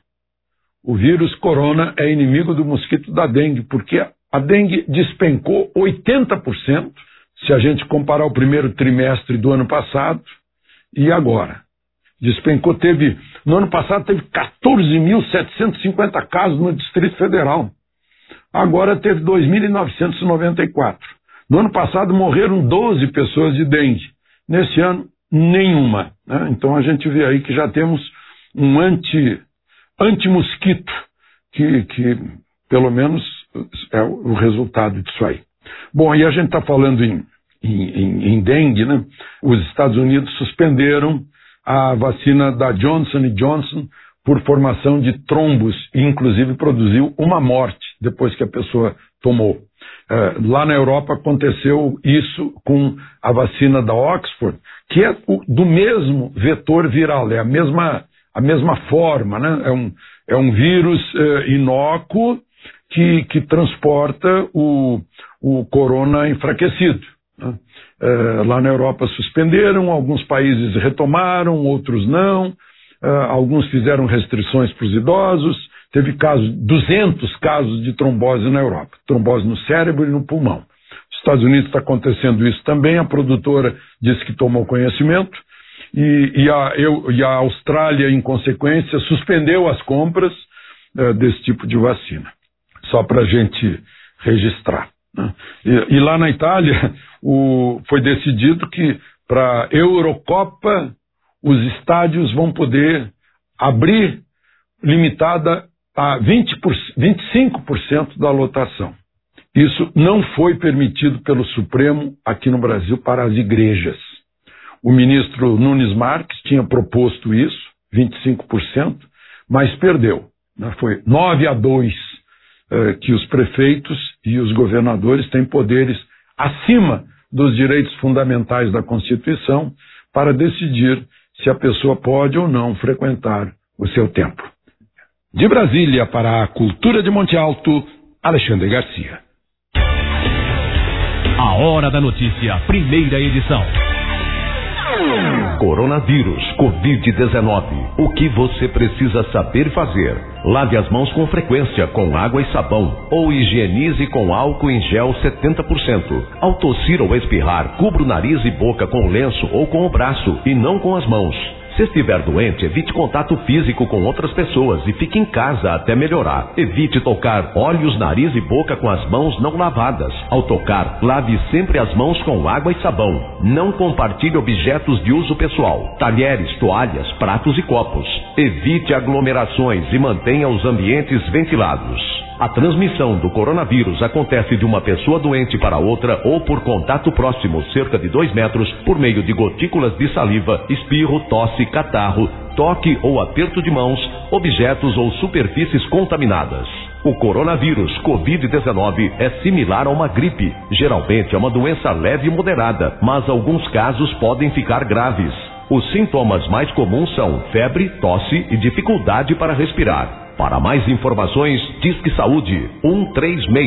O vírus corona é inimigo do mosquito da dengue, porque a dengue despencou oitenta por cento, se a gente comparar o primeiro trimestre do ano passado e agora. Despencou, teve, no ano passado teve quatorze mil setecentos e cinquenta casos no Distrito Federal. Agora teve dois mil novecentos e noventa e quatro. No ano passado morreram doze pessoas de dengue. Nesse ano, nenhuma, né? Então a gente vê aí que já temos um anti, anti-mosquito, que, que pelo menos é o resultado disso aí. Bom, e a gente está falando em, em, em dengue, né? Os Estados Unidos suspenderam a vacina da Johnson and Johnson por formação de trombos e inclusive produziu uma morte depois que a pessoa tomou. Uh, lá na Europa aconteceu isso com a vacina da Oxford, que é o, do mesmo vetor viral, é a mesma, a mesma forma, né? É um, é um vírus eh, inócuo que, que transporta o, o corona enfraquecido. Né? Eh, lá na Europa suspenderam, alguns países retomaram, outros não. Eh, alguns fizeram restrições para os idosos. Teve casos, duzentos casos de trombose na Europa, trombose no cérebro e no pulmão. Nos Estados Unidos está acontecendo isso também, a produtora disse que tomou conhecimento, e, e, a, eu, e a Austrália, em consequência, suspendeu as compras uh, desse tipo de vacina, só para a gente registrar. Né? E, e lá na Itália, o, foi decidido que para a Eurocopa os estádios vão poder abrir limitada a vinte por cento, vinte e cinco por cento da lotação. Isso não foi permitido pelo Supremo aqui no Brasil para as igrejas. O ministro Nunes Marques tinha proposto isso, vinte e cinco por cento, mas perdeu. Né? Foi nove a dois eh, que os prefeitos e os governadores têm poderes acima dos direitos fundamentais da Constituição para decidir se a pessoa pode ou não frequentar o seu templo. De Brasília para a Cultura de Monte Alto, Alexandre Garcia. A Hora da Notícia, primeira edição. Coronavírus, covid dezenove. O que você precisa saber fazer? Lave as mãos com frequência com água e sabão ou higienize com álcool em gel setenta por cento. Ao tossir ou espirrar, cubra o nariz e boca com o lenço ou com o braço e não com as mãos. Se estiver doente, evite contato físico com outras pessoas e fique em casa até melhorar. Evite tocar olhos, nariz e boca com as mãos não lavadas. Ao tocar, lave sempre as mãos com água e sabão. Não compartilhe objetos de uso pessoal, talheres, toalhas, pratos e copos. Evite aglomerações e mantenha os ambientes ventilados. A transmissão do coronavírus acontece de uma pessoa doente para outra ou por contato próximo, cerca de dois metros, por meio de gotículas de saliva, espirro, tosse, catarro, toque ou aperto de mãos, objetos ou superfícies contaminadas. O coronavírus covid dezenove é similar a uma gripe. Geralmente é uma doença leve e moderada, mas alguns casos podem ficar graves. Os sintomas mais comuns são febre, tosse e dificuldade para respirar. Para mais informações, Disque Saúde um três seis.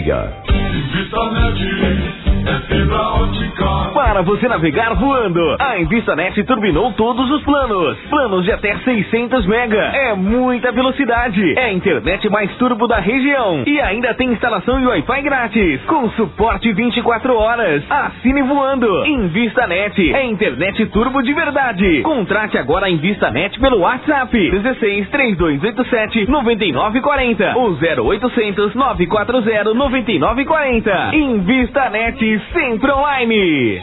Para você navegar voando, a InvistaNet turbinou todos os planos. Planos de até seiscentos mega. É muita velocidade. É a internet mais turbo da região. E ainda tem instalação e Wi-Fi grátis. Com suporte vinte e quatro horas. Assine voando. InvistaNet. É internet turbo de verdade. Contrate agora a InvistaNet pelo WhatsApp. dezesseis, trinta e dois oitenta e sete, noventa e nove quarenta ou zero oitocentos, nove quatro zero, noventa e nove quarenta. InvistaNet sempre online.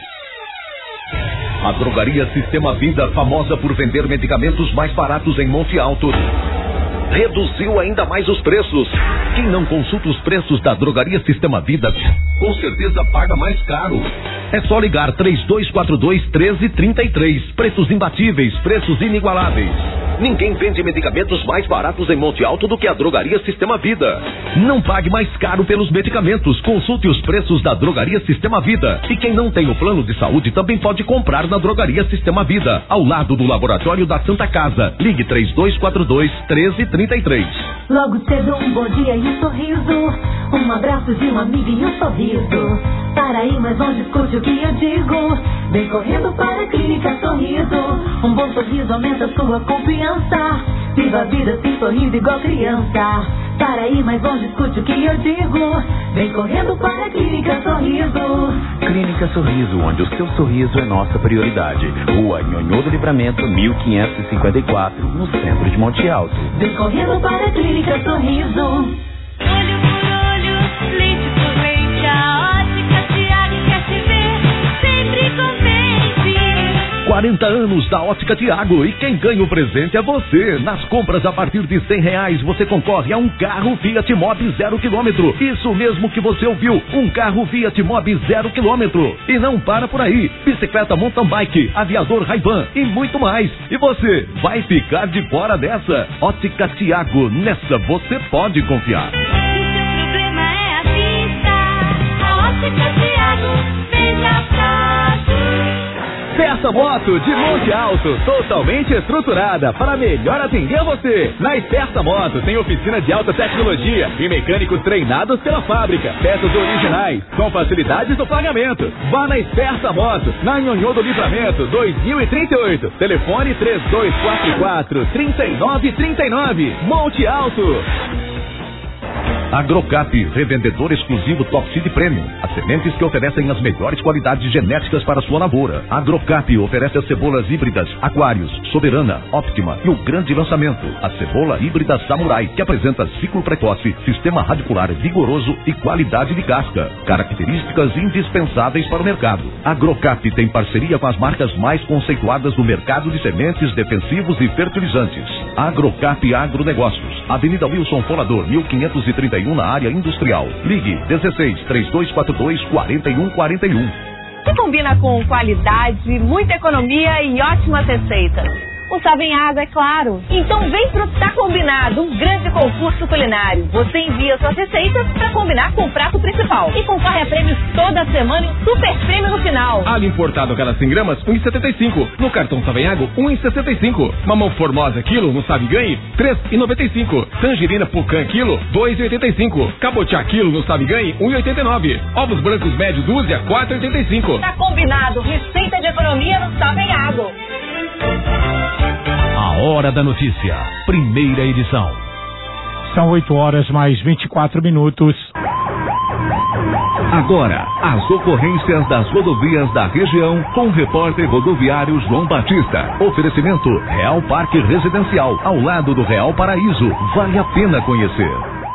A drogaria Sistema Vida, famosa por vender medicamentos mais baratos em Monte Alto, reduziu ainda mais os preços. Quem não consulta os preços da drogaria Sistema Vida, com certeza paga mais caro. É só ligar três dois quatro dois, um três três três. Preços imbatíveis, preços inigualáveis. Ninguém vende medicamentos mais baratos em Monte Alto do que a drogaria Sistema Vida. Não pague mais caro pelos medicamentos. Consulte os preços da drogaria Sistema Vida. E quem não tem o plano de saúde também pode comprar na drogaria Sistema Vida, ao lado do laboratório da Santa Casa. Ligue três dois quatro dois, um três três três. Logo cedo um bom dia e um sorriso, um abraço de um amigo e um sorriso. Para aí, mas não discute o que eu digo. Vem correndo para a Clínica Sorriso. Um bom sorriso aumenta sua confiança. Viva a vida assim sorrindo igual criança. Para aí, mas não discute o que eu digo. Vem correndo para a Clínica Sorriso. Clínica Sorriso, onde o seu sorriso é nossa prioridade. Rua Nhonhô do Livramento, mil quinhentos e cinquenta e quatro, no centro de Monte Alto. Vem correndo para a Clínica Sorriso. Olho por olho, leite por leite, a ótica Tiago quer te ver sempre contente. quarenta anos da Ótica Tiago, e quem ganha o presente é você. Nas compras a partir de cem reais você concorre a um carro Fiat Mobi zero quilômetro. Isso mesmo que você ouviu, um carro Fiat Mobi zero quilômetro. E não para por aí, bicicleta mountain bike, aviador Ray-Ban e muito mais. E você vai ficar de fora dessa? Ótica Tiago, nessa você pode confiar. O seu problema é a vista, a Ótica Tiago, veja fácil. Peça Moto de Monte Alto, totalmente estruturada para melhor atender você. Na Esperta Moto tem oficina de alta tecnologia e mecânicos treinados pela fábrica. Peças originais, com facilidades do pagamento. Vá na Esperta Moto, na Nhonhô do Livramento, dois mil e trinta e oito. Telefone três dois quatro quatro, três nove três nove. Monte Alto. Agrocap, revendedor exclusivo Top Seed Premium. As sementes que oferecem as melhores qualidades genéticas para sua lavoura. Agrocap oferece as cebolas híbridas Aquários, Soberana, Optima e o grande lançamento, a cebola híbrida Samurai, que apresenta ciclo precoce, sistema radicular vigoroso e qualidade de casca. Características indispensáveis para o mercado. Agrocap tem parceria com as marcas mais conceituadas do mercado de sementes, defensivos e fertilizantes. Agrocap Agronegócios, Avenida Wilson Folador, mil quinhentos e trinta e um, na área industrial. Ligue dezesseis, três dois quatro dois, quatro um quatro um. Que combina com qualidade, muita economia e ótimas receitas. O Savenhago, é claro. Então vem pro Tá Combinado, um grande concurso culinário. Você envia suas receitas para combinar com o prato principal e concorre a prêmios toda semana e um super prêmio no final. Alho importado a cada cem gramas, um real e setenta e cinco. No cartão Savenhago, um real e sessenta e cinco. Mamão formosa quilo, no Sabe Ganhe, três reais e noventa e cinco. Tangerina Pucã quilo, dois reais e oitenta e cinco. Cabotiá quilo, no Sabe Ganhe, um real e oitenta e nove. Ovos brancos médio dúzia, quatro reais e oitenta e cinco. Tá Combinado, receita de economia no Savenhago. A Hora da Notícia, primeira edição. São oito horas mais vinte e quatro minutos. Agora, as ocorrências das rodovias da região com o repórter rodoviário João Batista. Oferecimento Real Parque Residencial, ao lado do Real Paraíso. Vale a pena conhecer.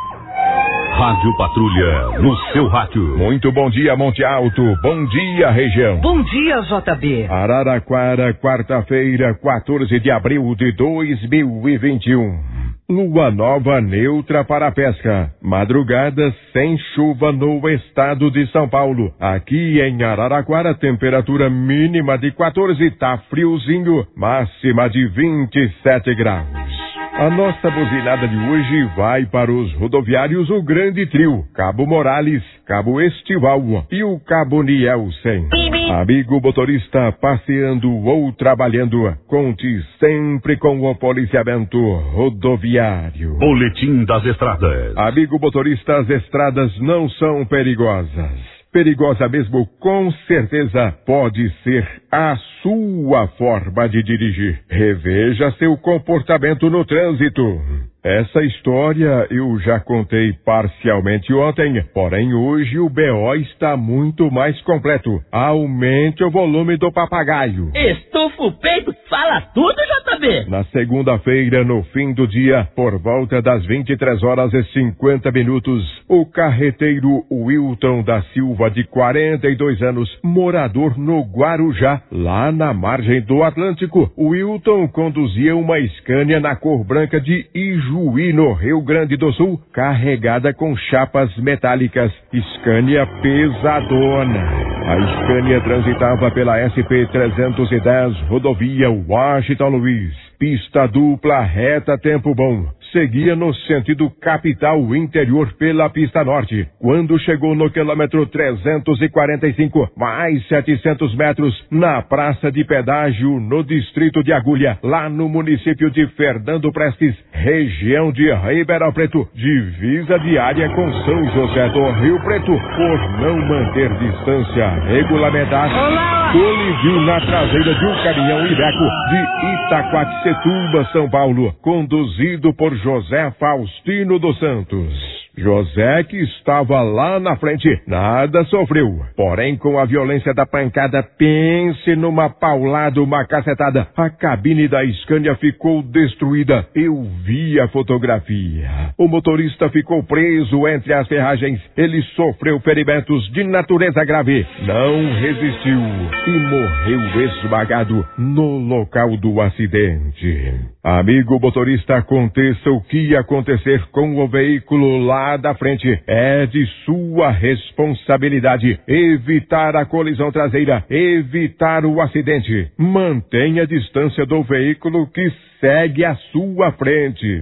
Rádio Patrulha, no seu rádio. Muito bom dia, Monte Alto. Bom dia, região. Bom dia, J B. Araraquara, quarta-feira, quatorze de abril de dois mil e vinte e um. Lua nova neutra para a pesca. Madrugada sem chuva no estado de São Paulo. Aqui em Araraquara, temperatura mínima de quatorze, tá friozinho, máxima de vinte e sete graus. A nossa buzinada de hoje vai para os rodoviários O Grande Trio, Cabo Morales, Cabo Estival e o Cabo Nielsen. Amigo motorista passeando ou trabalhando, conte sempre com o policiamento rodoviário. Boletim das Estradas. Amigo motorista, as estradas não são perigosas. Perigosa mesmo, com certeza, pode ser a sua forma de dirigir. Reveja seu comportamento no trânsito. Essa história eu já contei parcialmente ontem, porém hoje o B O está muito mais completo. Aumente o volume do papagaio. Estufa o peito, fala tudo, J B. Na segunda-feira, no fim do dia, por volta das vinte e três horas e cinquenta minutos, o carreteiro Wilton da Silva, de quarenta e dois anos, morador no Guarujá, lá na margem do Atlântico, Wilton conduzia uma Scania na cor branca de Ijuí, no Rio Grande do Sul, carregada com chapas metálicas. Scania pesadona. A Scania transitava pela S P trezentos e dez, rodovia Washington Luiz. Pista dupla, reta, tempo bom. Seguia no sentido capital interior pela pista norte. Quando chegou no quilômetro trezentos e quarenta e cinco, mais setecentos metros, na praça de pedágio, no distrito de Agulha, lá no município de Fernando Prestes, região de Ribeirão Preto, divisa diária com São José do Rio Preto, por não manter distância regulamentar, colidiu na traseira de um caminhão Iveco de Itaquaquecetuba, São Paulo, conduzido por José Faustino dos Santos. José, que estava lá na frente, nada sofreu. Porém, com a violência da pancada, pense numa paulada, uma cacetada. A cabine da Scania ficou destruída. Eu vi a fotografia. O motorista ficou preso entre as ferragens. Ele sofreu ferimentos de natureza grave. Não resistiu e morreu esmagado no local do acidente. Amigo motorista, aconteça o que acontecer com o veículo lá da frente, é de sua responsabilidade evitar a colisão traseira, evitar o acidente. Mantenha a distância do veículo que segue à sua frente.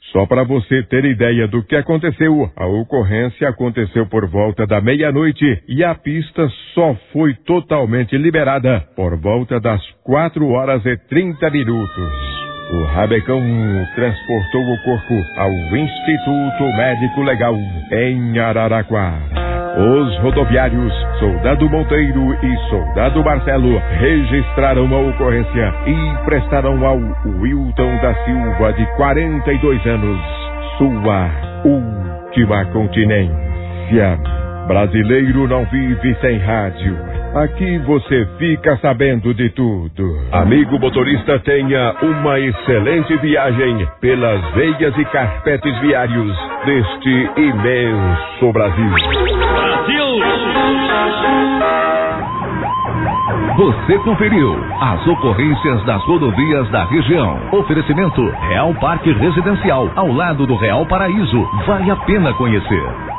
Só para você ter ideia do que aconteceu, a ocorrência aconteceu por volta da meia-noite e a pista só foi totalmente liberada por volta das quatro horas e trinta minutos. O Rabecão transportou o corpo ao Instituto Médico Legal em Araraquara. Os rodoviários Soldado Monteiro e Soldado Marcelo registraram a ocorrência e prestaram ao Wilton da Silva, de quarenta e dois anos, sua última continência. Brasileiro não vive sem rádio. Aqui você fica sabendo de tudo. Amigo motorista, tenha uma excelente viagem pelas veias e carpetes viários deste imenso Brasil. Brasil! Você conferiu as ocorrências das rodovias da região. Oferecimento Real Parque Residencial, ao lado do Real Paraíso. Vale a pena conhecer.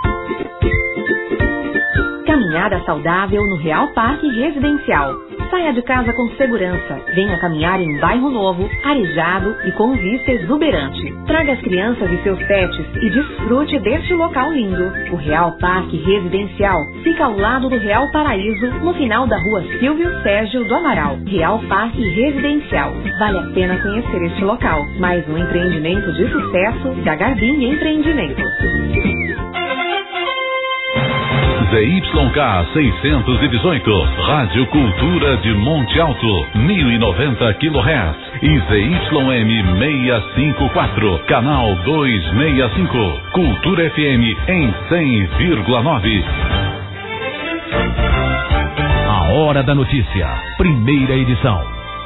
Caminhada saudável no Real Parque Residencial. Saia de casa com segurança. Venha caminhar em bairro novo, arejado e com vista exuberante. Traga as crianças e seus pets e desfrute deste local lindo. O Real Parque Residencial fica ao lado do Real Paraíso, no final da rua Silvio Sérgio do Amaral. Real Parque Residencial. Vale a pena conhecer este local. Mais um empreendimento de sucesso da Garbim Empreendimentos. Z Y K seiscentos e dezoito, Rádio Cultura de Monte Alto, mil e noventa quilohertz, e Z Y M seiscentos e cinquenta e quatro, canal duzentos e sessenta e cinco, Cultura F M em cem vírgula nove. A Hora da Notícia, primeira edição.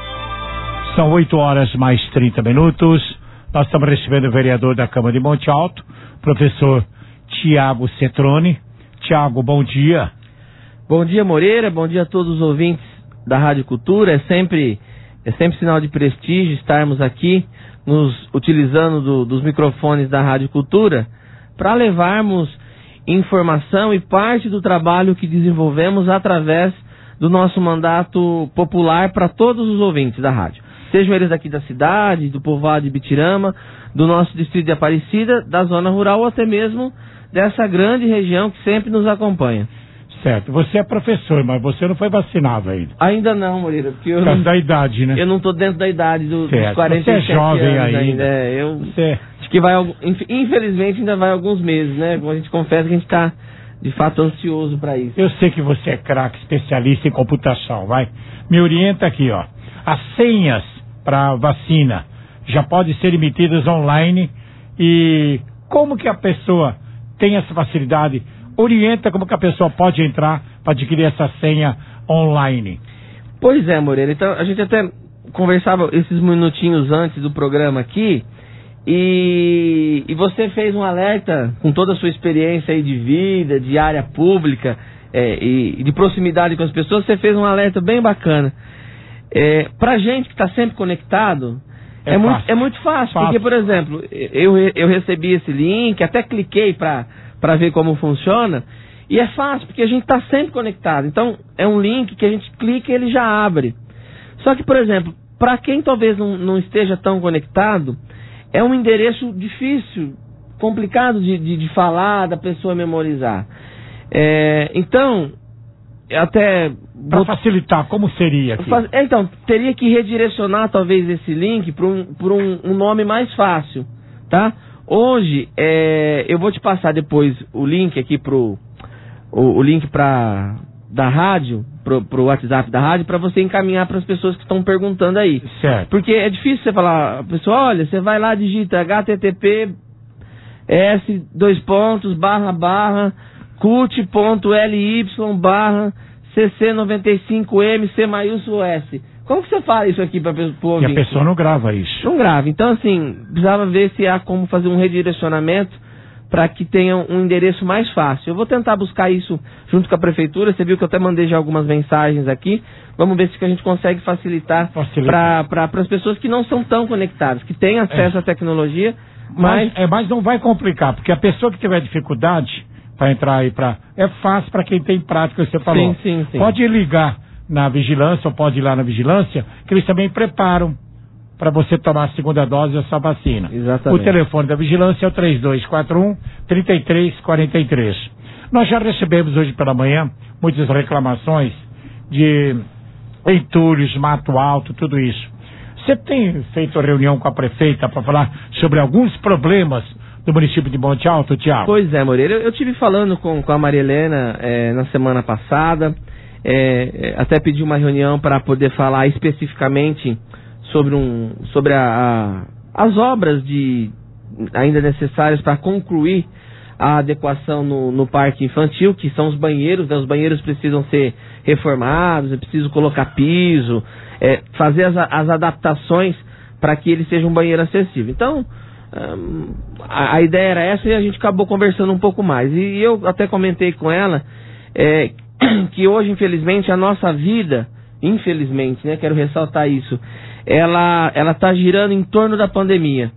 São oito horas mais trinta minutos. Nós estamos recebendo o vereador da Câmara de Monte Alto, professor Tiago Cetrone. Tiago, bom dia. Bom dia, Moreira, bom dia a todos os ouvintes da Rádio Cultura. É sempre, é sempre sinal de prestígio estarmos aqui, nos utilizando do, dos microfones da Rádio Cultura, para levarmos informação e parte do trabalho que desenvolvemos através do nosso mandato popular para todos os ouvintes da rádio. Sejam eles daqui da cidade, do povoado de Bitirama, do nosso distrito de Aparecida, da zona rural ou até mesmo dessa grande região que sempre nos acompanha. Certo. Você é professor, mas você não foi vacinado ainda. Ainda não, Moreira. Porque eu Por causa não, da idade, né? Eu não estou dentro da idade do, dos quarenta e sete você é jovem anos ainda. ainda. É, eu você... acho que vai, infelizmente, ainda vai alguns meses, né? Como a gente confessa que a gente está, de fato, ansioso para isso. Eu sei que você é craque, especialista em computação, vai. Me orienta aqui, ó. As senhas para vacina já podem ser emitidas online e como que a pessoa tem essa facilidade? Orienta como que a pessoa pode entrar para adquirir essa senha online. Pois é, Moreira. Então, a gente até conversava esses minutinhos antes do programa aqui e, e você fez um alerta com toda a sua experiência aí de vida, de área pública é, e, e de proximidade com as pessoas, você fez um alerta bem bacana. É, pra gente que está sempre conectado, é, é, muito, é muito fácil, fácil, porque, por exemplo, eu, eu recebi esse link, até cliquei para para ver como funciona, e é fácil, porque a gente está sempre conectado. Então, é um link que a gente clica e ele já abre. Só que, por exemplo, para quem talvez não, não esteja tão conectado, é um endereço difícil, complicado de, de, de falar, da pessoa memorizar. É, então, até... Para facilitar, como seria aqui? Então, teria que redirecionar talvez esse link para um, por um, um nome mais fácil, tá? Hoje, é, eu vou te passar depois o link aqui pro... O, o link pra, da rádio, pro, pro WhatsApp da rádio, para você encaminhar para as pessoas que estão perguntando aí. Certo. Porque é difícil você falar, pessoal, olha, você vai lá, digita H T T P S, dois pontos, barra, barra, cult.ly, barra, cc noventa e cinco M, C maiúsculo S. Como que você fala isso aqui para o ouvinte? E a pessoa não grava isso. Não grava. Então, assim, precisava ver se há como fazer um redirecionamento para que tenha um endereço mais fácil. Eu vou tentar buscar isso junto com a prefeitura. Você viu que eu até mandei já algumas mensagens aqui. Vamos ver se a gente consegue facilitar, facilitar. para as pessoas que não são tão conectadas, que têm acesso é. à tecnologia. Mas... Mas, é, mas não vai complicar, porque a pessoa que tiver dificuldade para entrar aí para... É fácil para quem tem prática, você falou. Sim, sim, sim. Pode ligar na vigilância, ou pode ir lá na vigilância, que eles também preparam para você tomar a segunda dose dessa vacina. Exatamente. O telefone da vigilância é o três dois quatro um, três três quatro três. Nós já recebemos hoje pela manhã muitas reclamações de entulhos, mato alto, tudo isso. Você tem feito reunião com a prefeita para falar sobre alguns problemas do município de Monte Alto, Tiago? Pois é, Moreira, eu, eu tive falando com, com a Maria Helena é, na semana passada, é, até pedi uma reunião para poder falar especificamente sobre, um, sobre a, a, as obras de, ainda necessárias para concluir a adequação no, no parque infantil, que são os banheiros, né? Os banheiros precisam ser reformados, é preciso colocar piso, é, fazer as, as adaptações para que ele seja um banheiro acessível. Então, hum, a, a ideia era essa e a gente acabou conversando um pouco mais. E eu até comentei com ela é, que hoje, infelizmente, a nossa vida, infelizmente, né, quero ressaltar isso, ela ela está girando em torno da pandemia.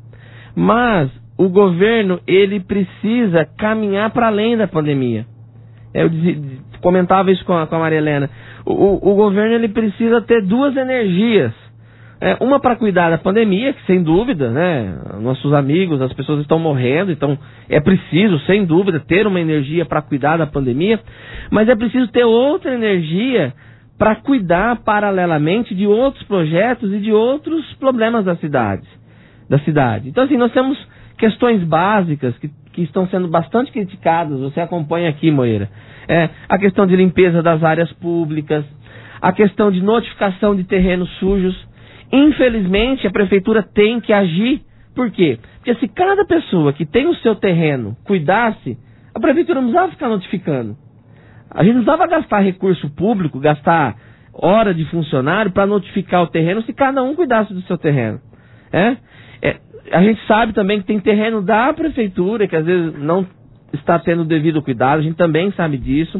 Mas o governo, ele precisa caminhar para além da pandemia. Eu dizia, comentava isso com a, com a Maria Helena. O, o governo, ele precisa ter duas energias. É, uma para cuidar da pandemia, que sem dúvida, né, nossos amigos, as pessoas estão morrendo, então é preciso, sem dúvida, ter uma energia para cuidar da pandemia, mas é preciso ter outra energia para cuidar paralelamente de outros projetos e de outros problemas da cidade. Da cidade. Então, assim, nós temos questões básicas que, que estão sendo bastante criticadas, você acompanha aqui, Moreira. É, a questão de limpeza das áreas públicas, a questão de notificação de terrenos sujos. Infelizmente, a prefeitura tem que agir. Por quê? Porque se cada pessoa que tem o seu terreno cuidasse, a prefeitura não precisava ficar notificando. A gente não precisava gastar recurso público, gastar hora de funcionário para notificar o terreno se cada um cuidasse do seu terreno. É? É, a gente sabe também que tem terreno da prefeitura que às vezes não está tendo o devido cuidado, a gente também sabe disso.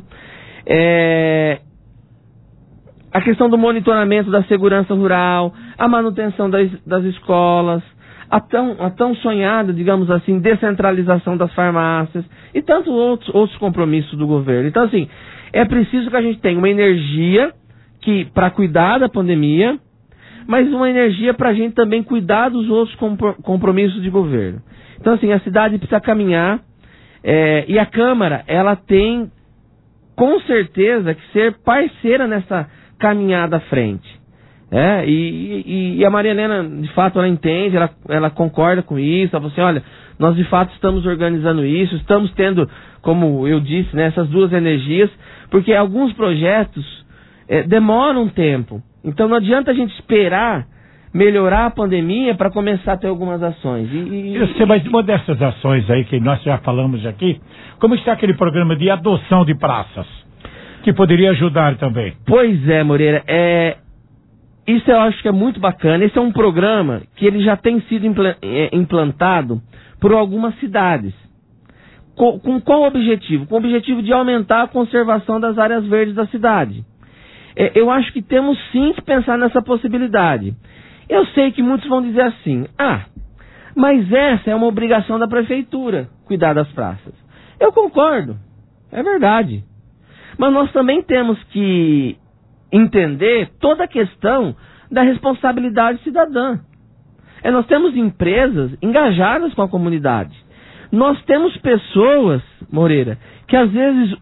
É, a questão do monitoramento da segurança rural, a manutenção das, das escolas, a tão, a tão sonhada, digamos assim, descentralização das farmácias e tantos outros, outros compromissos do governo. Então, assim, é preciso que a gente tenha uma energia que para cuidar da pandemia, mas uma energia para a gente também cuidar dos outros compromissos de governo. Então, assim, a cidade precisa caminhar é, e a Câmara, ela tem com certeza que ser parceira nessa caminhada à frente. É, e, e, e a Maria Helena, de fato, ela entende, ela, ela concorda com isso, ela falou assim, olha, nós de fato estamos organizando isso, estamos tendo, como eu disse, né, essas duas energias, porque alguns projetos é, demoram um tempo. Então não adianta a gente esperar melhorar a pandemia para começar a ter algumas ações. E, e, eu sei, mas uma dessas ações aí que nós já falamos aqui, como está aquele programa de adoção de praças, que poderia ajudar também? Pois é, Moreira, é, isso eu acho que é muito bacana. Esse é um programa que ele já tem sido implantado por algumas cidades. Com, com qual objetivo? Com o objetivo de aumentar a conservação das áreas verdes da cidade. É, eu acho que temos sim que pensar nessa possibilidade. Eu sei que muitos vão dizer assim, ah, mas essa é uma obrigação da prefeitura, cuidar das praças. Eu concordo, é verdade. Mas nós também temos que entender toda a questão da responsabilidade cidadã. É, nós temos empresas engajadas com a comunidade. Nós temos pessoas, Moreira, que às vezes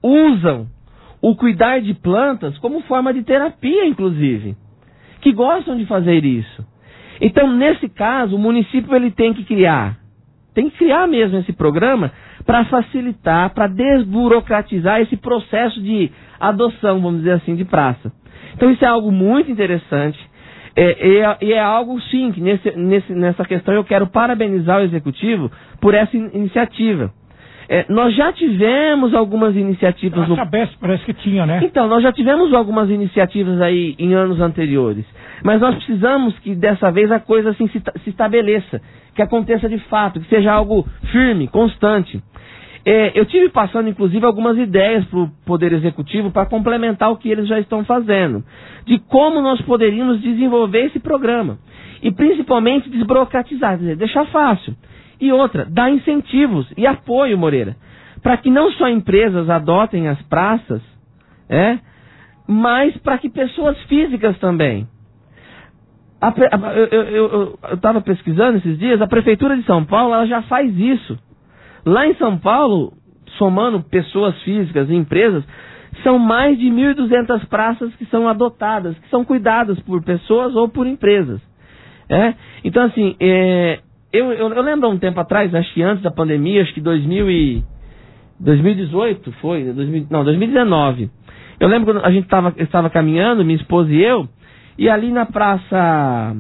usam o cuidar de plantas como forma de terapia, inclusive, que gostam de fazer isso. Então, nesse caso, o município ele tem que criar, tem que criar mesmo esse programa para facilitar, para desburocratizar esse processo de adoção, vamos dizer assim, de praça. Então, isso é algo muito interessante. É, é, e é algo, sim, que nesse, nesse, nessa questão eu quero parabenizar o Executivo por essa in- iniciativa. É, nós já tivemos algumas iniciativas... A Sabesp no... parece que tinha, né? Então, nós já tivemos algumas iniciativas aí em anos anteriores. Mas nós precisamos que dessa vez a coisa assim se, se estabeleça, que aconteça de fato, que seja algo firme, constante. É, eu tive passando, inclusive, algumas ideias para o Poder Executivo para complementar o que eles já estão fazendo, de como nós poderíamos desenvolver esse programa. E principalmente desburocratizar, quer dizer, deixar fácil. E outra, dar incentivos e apoio, Moreira, para que não só empresas adotem as praças, é, mas para que pessoas físicas também. A, a, eu estava pesquisando esses dias, a Prefeitura de São Paulo ela já faz isso. Lá em São Paulo, somando pessoas físicas e empresas, são mais de mil e duzentas praças que são adotadas, que são cuidadas por pessoas ou por empresas. É? Então, assim, é, eu, eu, eu lembro há um tempo atrás, acho que antes da pandemia, acho que dois mil e, dois mil e dezoito foi, dois mil, não, dois mil e dezenove. Eu lembro quando a gente tava, estava caminhando, minha esposa e eu, e ali na praça...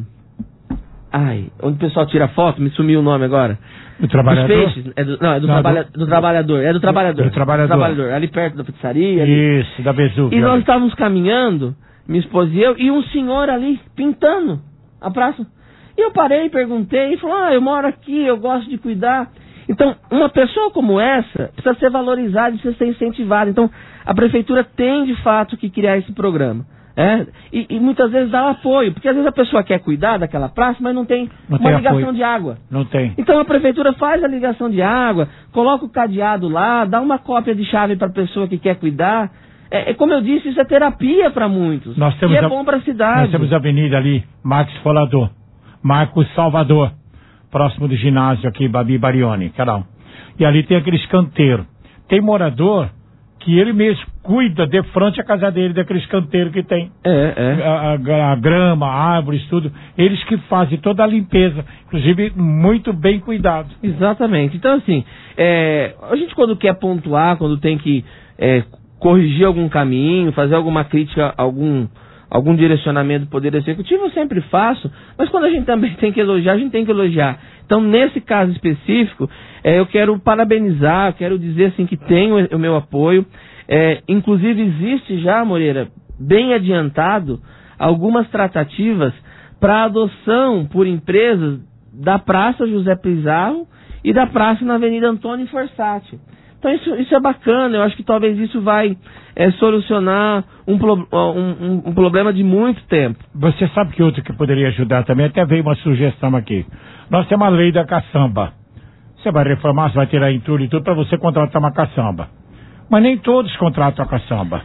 Ai, onde o pessoal tira foto, me sumiu o nome agora. Do trabalhador? Dos peixes. É do, não, é do, não, trabalha, do, do trabalhador. É do trabalhador. Do trabalhador. Do trabalhador. Ali perto da pizzaria. Ali. Isso, da Vesúvio. E nós estávamos caminhando, minha esposa e eu, e um senhor ali pintando a praça. E eu parei e perguntei, e falou, ah, eu moro aqui, eu gosto de cuidar. Então, uma pessoa como essa precisa ser valorizada, precisa ser incentivada. Então, a prefeitura tem, de fato, que criar esse programa. É? E, e muitas vezes dá apoio, porque às vezes a pessoa quer cuidar daquela praça, mas não tem não uma tem ligação apoio. de água. Não tem. Então a prefeitura faz a ligação de água, coloca o cadeado lá, dá uma cópia de chave para a pessoa que quer cuidar. É, é como eu disse, isso é terapia para muitos. Nós temos e é a, bom para a cidade. Nós temos a avenida ali, Marcos Folador, Marcos Salvador, próximo do ginásio aqui, Babi Barioni, Carol. E ali tem aquele escanteiro. Tem morador que ele mesmo cuida de frente à casa dele, daquele escanteiro que tem. É, é. A, a, a grama, árvores, tudo. Eles que fazem toda a limpeza. Inclusive, muito bem cuidado. Exatamente. Então, assim, é, a gente quando quer pontuar, quando tem que é, corrigir algum caminho, fazer alguma crítica, algum, algum direcionamento do Poder Executivo, eu sempre faço. Mas quando a gente também tem que elogiar, a gente tem que elogiar. Então, nesse caso específico, é, eu quero parabenizar, eu quero dizer assim que tenho o meu apoio. É, inclusive, existe já, Moreira, bem adiantado, algumas tratativas para adoção por empresas da Praça José Pizarro e da praça na Avenida Antônio Forsatti. Então, isso, isso é bacana, eu acho que talvez isso vai é, solucionar um, pro, um, um, um problema de muito tempo. Você sabe que outro que poderia ajudar também, até veio uma sugestão aqui. Nós temos a lei da caçamba. Você vai reformar, você vai tirar entulho e tudo para você contratar uma caçamba. Mas nem todos contratam a caçamba.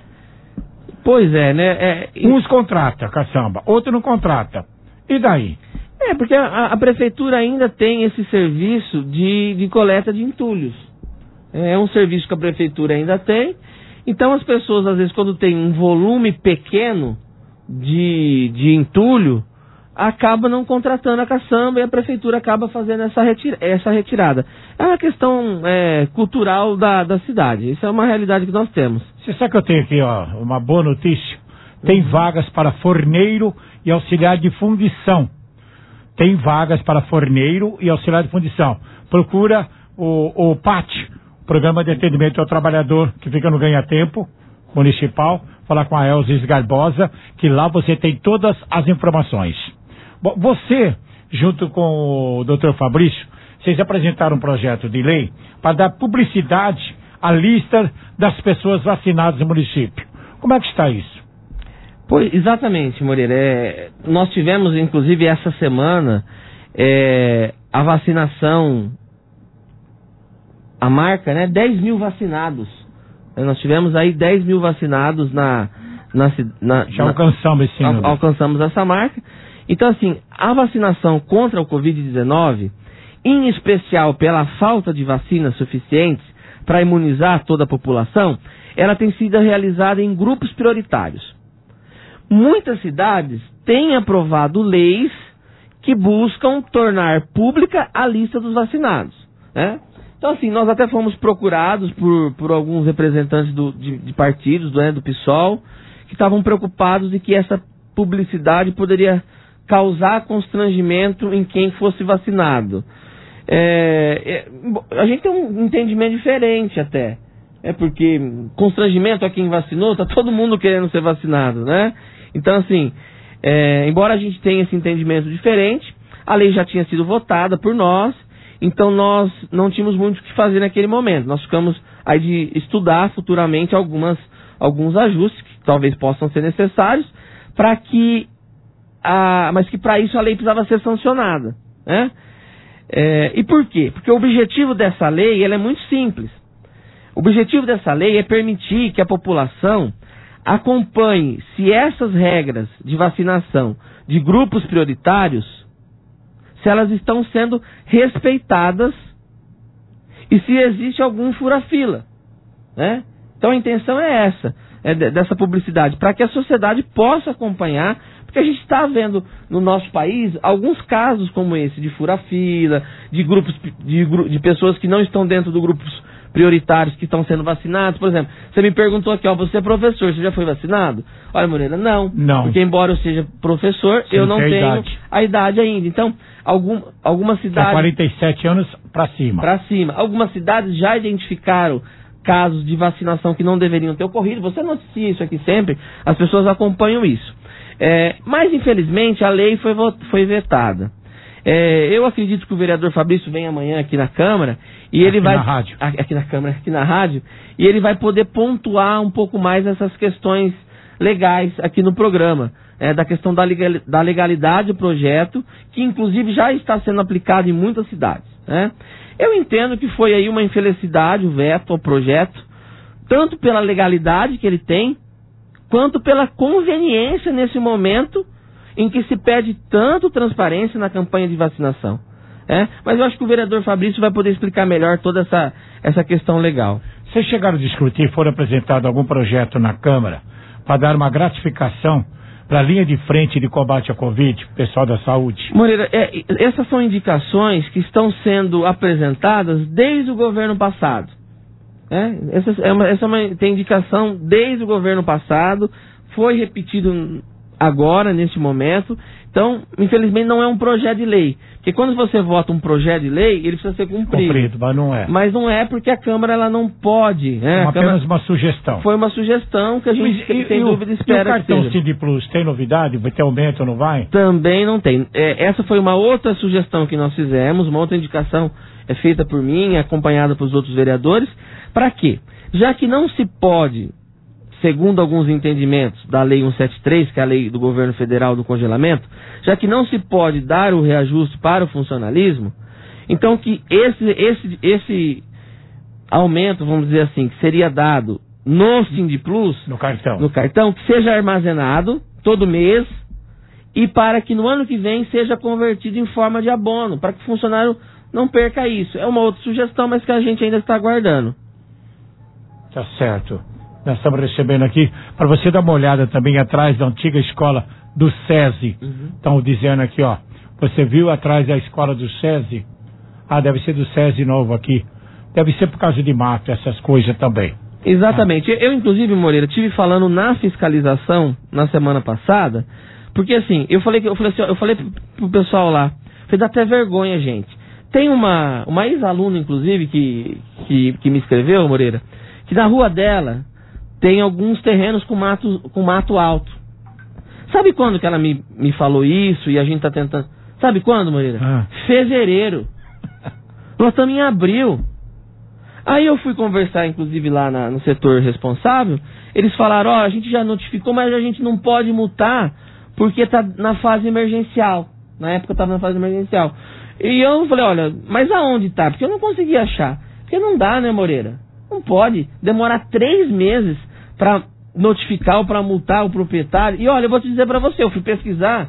Pois é, né? É... Uns contratam a caçamba, outros não contratam. E daí? É, porque a, a prefeitura ainda tem esse serviço de, de coleta de entulhos. É um serviço que a prefeitura ainda tem. Então as pessoas, às vezes, quando tem um volume pequeno de, de entulho, acaba não contratando a caçamba e a prefeitura acaba fazendo essa, retira, essa retirada. É uma questão é, cultural da, da cidade. Isso é uma realidade que nós temos. Você sabe que eu tenho aqui, ó, uma boa notícia? Tem uhum. vagas para forneiro e auxiliar de fundição. Tem vagas para forneiro e auxiliar de fundição. Procura o, o P A T, Programa de Atendimento ao Trabalhador, que fica no Ganha-Tempo Municipal. Falar com a Elzis Garbosa, que lá você tem todas as informações. Bom, você, junto com o doutor Fabrício, vocês apresentaram um projeto de lei para dar publicidade à lista das pessoas vacinadas no município. Como é que está isso? Pois, exatamente, Moreira. É, nós tivemos, inclusive, essa semana, é, a vacinação, a marca, né? dez mil vacinados. Nós tivemos aí dez mil vacinados na... na, na Já na, alcançamos esse número. Alcançamos essa marca. Então, assim, a vacinação contra o covid dezenove, em especial pela falta de vacinas suficientes para imunizar toda a população, ela tem sido realizada em grupos prioritários. Muitas cidades têm aprovado leis que buscam tornar pública a lista dos vacinados, né? Então, assim, nós até fomos procurados por, por alguns representantes do, de, de partidos, do, né, do PSOL, que estavam preocupados de que essa publicidade poderia causar constrangimento em quem fosse vacinado. É, é, a gente tem um entendimento diferente até. É porque constrangimento a quem vacinou, está todo mundo querendo ser vacinado, né? Então, assim, é, embora a gente tenha esse entendimento diferente, a lei já tinha sido votada por nós, então nós não tínhamos muito o que fazer naquele momento. Nós ficamos aí de estudar futuramente algumas, alguns ajustes que talvez possam ser necessários, para que a, mas que para isso a lei precisava ser sancionada, né? É, e por quê? Porque o objetivo dessa lei ela é muito simples. O objetivo dessa lei é permitir que a população acompanhe se essas regras de vacinação de grupos prioritários, se elas estão sendo respeitadas e se existe algum fura-fila, né? Então a intenção é essa, é dessa publicidade, para que a sociedade possa acompanhar, porque a gente está vendo no nosso país alguns casos como esse, de fura-fila, de grupos, de, de pessoas que não estão dentro do grupos prioritários que estão sendo vacinados. Por exemplo, você me perguntou aqui, ó, você é professor, você já foi vacinado? Olha, Moreira, não. Não. Porque embora eu seja professor, Você eu não não tem tenho a idade. idade. a idade ainda. Então, algum, algumas cidades... São quarenta e sete anos para cima. Para cima. Algumas cidades já identificaram casos de vacinação que não deveriam ter ocorrido. Você noticia isso aqui sempre, as pessoas acompanham isso. É, mas, infelizmente, a lei foi, foi vetada. É, eu acredito que o vereador Fabrício vem amanhã aqui na Câmara e ele aqui vai na rádio. aqui na Câmara, aqui na rádio, e ele vai poder pontuar um pouco mais essas questões legais aqui no programa, é, da questão da, legal, da legalidade do projeto, que inclusive já está sendo aplicado em muitas cidades, né? Eu entendo que foi aí uma infelicidade o veto ao projeto, tanto pela legalidade que ele tem, quanto pela conveniência nesse momento em que se pede tanto transparência na campanha de vacinação. É? Mas eu acho que o vereador Fabrício vai poder explicar melhor toda essa, essa questão legal. Vocês chegaram a discutir, foram apresentado algum projeto na Câmara para dar uma gratificação para a linha de frente de combate à Covid, pessoal da saúde? Moreira, é, essas são indicações que estão sendo apresentadas desde o governo passado. É? Essa, é uma, essa é uma, tem indicação desde o governo passado, foi repetido agora, neste momento. Então, infelizmente, não é um projeto de lei. Porque quando você vota um projeto de lei, ele precisa ser cumprido. Cumprido, mas não é. Mas não é porque a Câmara ela não pode. Né? Uma, Câmara... apenas uma sugestão. Foi uma sugestão que a gente, e, sem e dúvida, o, espera e o cartão que seja. Cid Plus tem novidade? Vai ter aumento ou não vai? Também não tem. É, essa foi uma outra sugestão que nós fizemos, uma outra indicação é feita por mim, acompanhada pelos outros vereadores. Para quê? Já que não se pode, segundo alguns entendimentos da Lei cento e setenta e três, que é a lei do governo federal do congelamento, já que não se pode dar o reajuste para o funcionalismo, então que esse, esse, esse aumento, vamos dizer assim, que seria dado no Sindplus, no cartão, no cartão, que seja armazenado todo mês e para que no ano que vem seja convertido em forma de abono, para que o funcionário não perca isso. É uma outra sugestão, mas que a gente ainda está aguardando. Tá certo. Nós estamos recebendo aqui, para você dar uma olhada também atrás da antiga escola do SESI. Estão uhum. dizendo aqui, ó. Você viu atrás da escola do SESI? Ah, deve ser do SESI novo aqui. Deve ser por causa de mato, essas coisas também. Exatamente. Ah. Eu, inclusive, Moreira, estive falando na fiscalização na semana passada, porque assim, eu falei que eu falei assim, ó, eu falei pro pessoal lá, fez até vergonha, gente. Tem uma, uma ex-aluna, inclusive, que, que, que me escreveu, Moreira, que na rua dela tem alguns terrenos com mato, com mato alto. Sabe quando que ela me, me falou isso e a gente tá tentando... Sabe quando, Moreira? Ah. Fevereiro. Nós estamos em abril. Aí eu fui conversar, inclusive, lá na, no setor responsável. Eles falaram, ó, oh, a gente já notificou, mas a gente não pode multar porque tá na fase emergencial. Na época estava na fase emergencial. E eu falei, olha, mas aonde tá? Porque eu não consegui achar. Porque não dá, né, Moreira? Não pode demorar três meses para notificar ou para multar o proprietário. E olha, eu vou te dizer para você, eu fui pesquisar,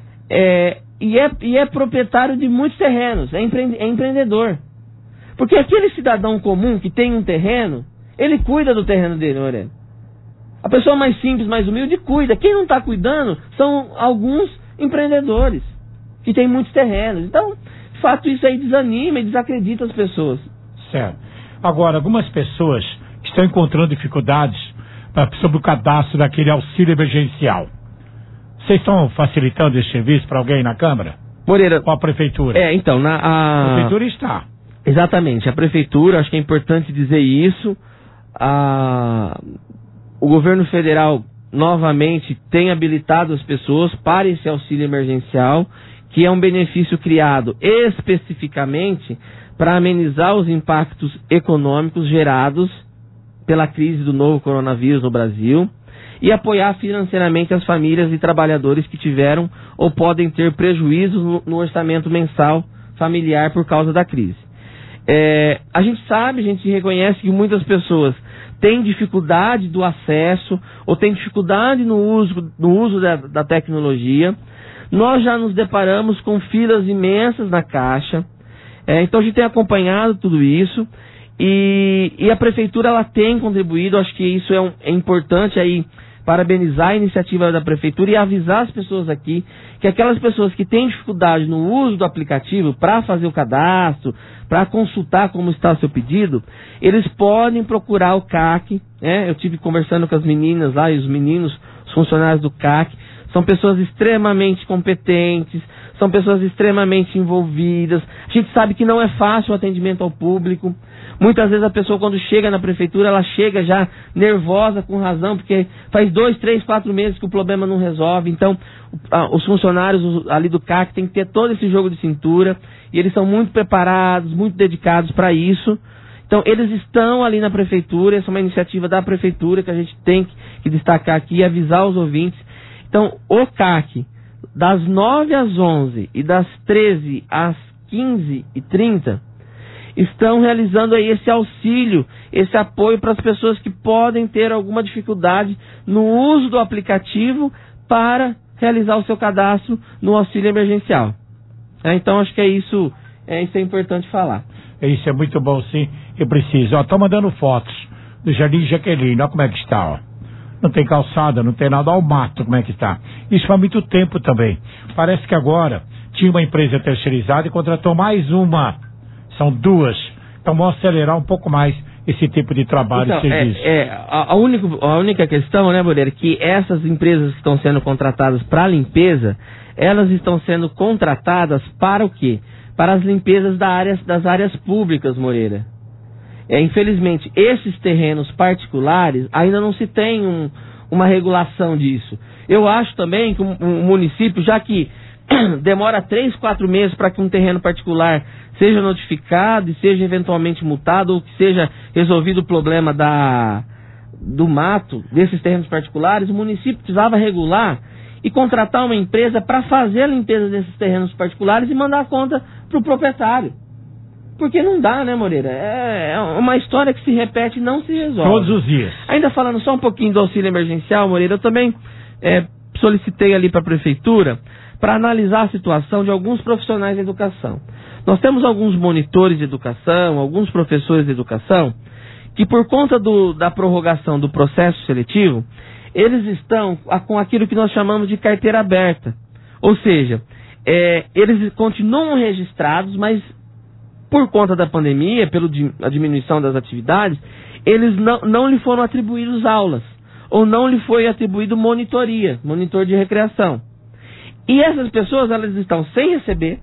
é, e, é, e é proprietário de muitos terrenos, é, empre, é empreendedor. Porque aquele cidadão comum que tem um terreno, ele cuida do terreno dele, Moreira. A pessoa mais simples, mais humilde, cuida. Quem não está cuidando são alguns empreendedores que têm muitos terrenos. Então, de fato, isso aí desanima e desacredita as pessoas. Certo. Agora, algumas pessoas estão encontrando dificuldades uh, sobre o cadastro daquele auxílio emergencial. Vocês estão facilitando esse serviço para alguém na Câmara? Moreira. Ou a Prefeitura? É, então, na... A... a Prefeitura está. Exatamente, a Prefeitura, acho que é importante dizer isso. A... O governo federal, novamente, tem habilitado as pessoas para esse auxílio emergencial, que é um benefício criado especificamente para amenizar os impactos econômicos gerados pela crise do novo coronavírus no Brasil e apoiar financeiramente as famílias e trabalhadores que tiveram ou podem ter prejuízos no, no orçamento mensal familiar por causa da crise. É, a gente sabe, a gente reconhece que muitas pessoas tem dificuldade do acesso ou tem dificuldade no uso, no uso da, da tecnologia. Nós já nos deparamos com filas imensas na Caixa. É, então a gente tem acompanhado tudo isso e, e a Prefeitura ela tem contribuído. Acho que isso é, um, é importante aí, parabenizar a iniciativa da Prefeitura e avisar as pessoas aqui que aquelas pessoas que têm dificuldade no uso do aplicativo para fazer o cadastro, para consultar como está o seu pedido, eles podem procurar o C A C. Né? Eu tive conversando com as meninas lá e os meninos, os funcionários do C A C. São pessoas extremamente competentes, são pessoas extremamente envolvidas. A gente sabe que não é fácil o atendimento ao público. Muitas vezes a pessoa, quando chega na prefeitura, ela chega já nervosa, com razão, porque faz dois, três, quatro meses que o problema não resolve. Então, os funcionários ali do C A C têm que ter todo esse jogo de cintura, e eles são muito preparados, muito dedicados para isso. Então, eles estão ali na prefeitura, essa é uma iniciativa da prefeitura que a gente tem que destacar aqui e avisar os ouvintes. Então, o C A C, das nove às onze e das treze às quinze e trinta, estão realizando aí esse auxílio, esse apoio para as pessoas que podem ter alguma dificuldade no uso do aplicativo para realizar o seu cadastro no auxílio emergencial. É, então, acho que é isso, é, isso é importante falar. Isso é muito bom, sim, e preciso. Estou mandando fotos do Jardim Jaqueline, olha como é que está, ó. Não tem calçada, não tem nada, ao mato, como é que está. Isso faz muito tempo também. Parece que agora tinha uma empresa terceirizada e contratou mais uma. São duas. Então vamos acelerar um pouco mais esse tipo de trabalho então, e serviço. É, é, a, a, única, a única questão, né, Moreira, que essas empresas que estão sendo contratadas para limpeza, elas estão sendo contratadas para o quê? Para as limpezas da área, das áreas públicas, Moreira. É, infelizmente, esses terrenos particulares, ainda não se tem um, uma regulação disso. Eu acho também que o um, um município, já que demora três, quatro meses para que um terreno particular seja notificado e seja eventualmente multado, ou que seja resolvido o problema da, do mato, desses terrenos particulares, o município precisava regular e contratar uma empresa para fazer a limpeza desses terrenos particulares e mandar a conta para o proprietário. Porque não dá, né, Moreira? É uma história que se repete e não se resolve. Todos os dias. Ainda falando só um pouquinho do auxílio emergencial, Moreira, eu também é, solicitei ali para a Prefeitura para analisar a situação de alguns profissionais da educação. Nós temos alguns monitores de educação, alguns professores de educação, que por conta do, da prorrogação do processo seletivo, eles estão com aquilo que nós chamamos de carteira aberta. Ou seja, é, eles continuam registrados, mas por conta da pandemia, pela diminuição das atividades, eles não, não lhe foram atribuídos aulas, ou não lhe foi atribuído monitoria, monitor de recreação. E essas pessoas, elas estão sem receber,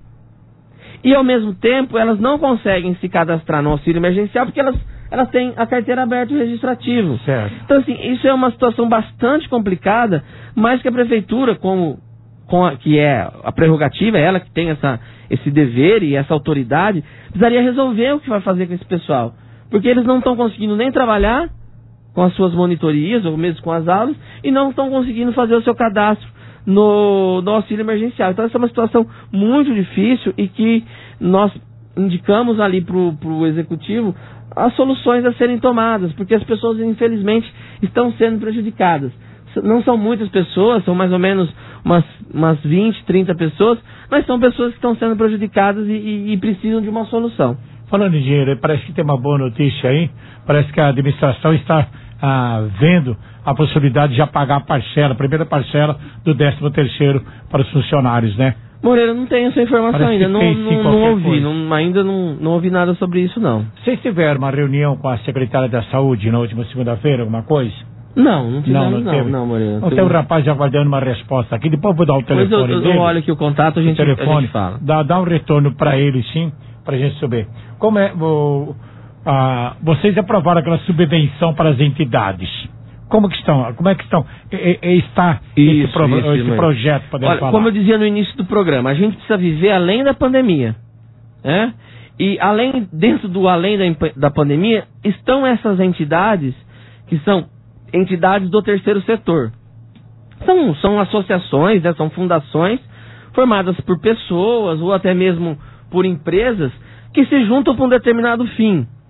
e ao mesmo tempo, elas não conseguem se cadastrar no auxílio emergencial, porque elas, elas têm a carteira aberta e o registrativo. Certo. Então, assim, isso é uma situação bastante complicada, mas que a Prefeitura, como, com a, que é a prerrogativa, é ela que tem essa, esse dever e essa autoridade, precisaria resolver o que vai fazer com esse pessoal. Porque eles não estão conseguindo nem trabalhar com as suas monitorias, ou mesmo com as aulas, e não estão conseguindo fazer o seu cadastro no, no auxílio emergencial. Então essa é uma situação muito difícil e que nós indicamos ali para o Executivo as soluções a serem tomadas, porque as pessoas infelizmente estão sendo prejudicadas. Não são muitas pessoas, são mais ou menos umas, umas vinte, trinta pessoas, mas são pessoas que estão sendo prejudicadas e, e, e precisam de uma solução. Falando em dinheiro, parece que tem uma boa notícia aí, parece que a administração está ah, vendo a possibilidade de já pagar a parcela, a primeira parcela do décimo terceiro para os funcionários, né? Moreira, não tenho essa informação Parece ainda, não, tem, não, sim, não ouvi, não, ainda não, não ouvi nada sobre isso não. Vocês tiveram uma reunião com a secretária da Saúde na última segunda-feira, alguma coisa? Não, não tivemos, não, não, não, não, Moreira. Não, tem um rapaz já aguardando uma resposta aqui, depois eu vou dar o telefone Mas eu, eu, dele. eu olho aqui o contato, a gente, o telefone, a gente fala. Dá, dá um retorno para ele, sim, para a gente saber. Como é, o, a, vocês aprovaram aquela subvenção para as entidades. Como que estão? Como é que estão? E, e, está isso, esse, pro, isso, esse projeto, podemos Olha, falar? como eu dizia no início do programa, a gente precisa viver além da pandemia, né? E além, dentro do além da, da pandemia, estão essas entidades que são entidades do terceiro setor. São, são associações, né, são fundações formadas por pessoas ou até mesmo por empresas que se juntam para um determinado fim.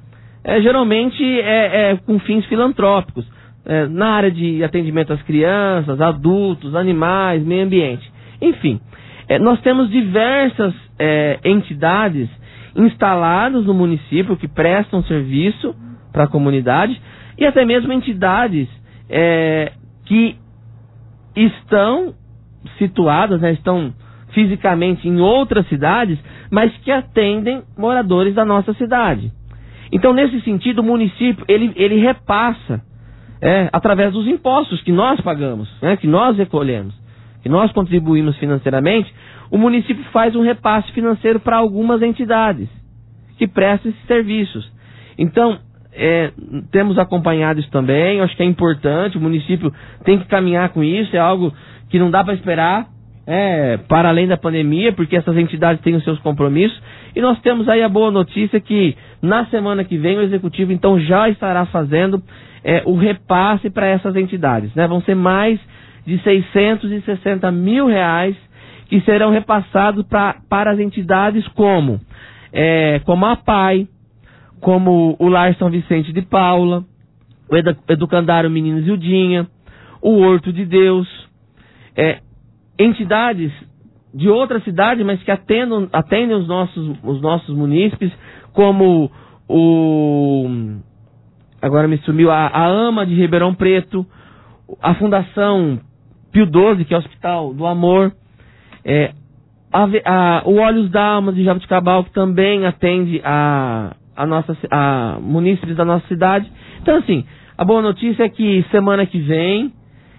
é, geralmente é, é com fins filantrópicos, é, na área de atendimento às crianças, adultos, animais, meio ambiente. Enfim, é, nós temos diversas é, entidades instaladas no município que prestam serviço para a comunidade e até mesmo entidades é, que estão situadas, né, estão fisicamente em outras cidades, mas que atendem moradores da nossa cidade. Então, nesse sentido, o município ele, ele repassa é, através dos impostos que nós pagamos, né, que nós recolhemos, que nós contribuímos financeiramente. O município faz um repasse financeiro para algumas entidades que prestam esses serviços. Então, é, temos acompanhado isso também, eu acho que é importante, o município tem que caminhar com isso, é algo que não dá para esperar, é, para além da pandemia, porque essas entidades têm os seus compromissos, e nós temos aí a boa notícia que na semana que vem o Executivo então já estará fazendo é, o repasse para essas entidades, né? Vão ser mais de seiscentos e sessenta mil reais que serão repassados pra, para as entidades como, é, como a P A I, como o Lar São Vicente de Paula, o Edu, Educandário Meninos Ildinha, o Horto de Deus, é, entidades de outra cidade, mas que atendam, atendem os nossos, os nossos munícipes, como o... agora me sumiu, a, a AMA de Ribeirão Preto, a Fundação Pio doze, que é o Hospital do Amor, é, a, a, o Olhos da Alma de Jabuticabal, que também atende a, a, nossa, a munícipes da nossa cidade. Então, assim, a boa notícia é que semana que vem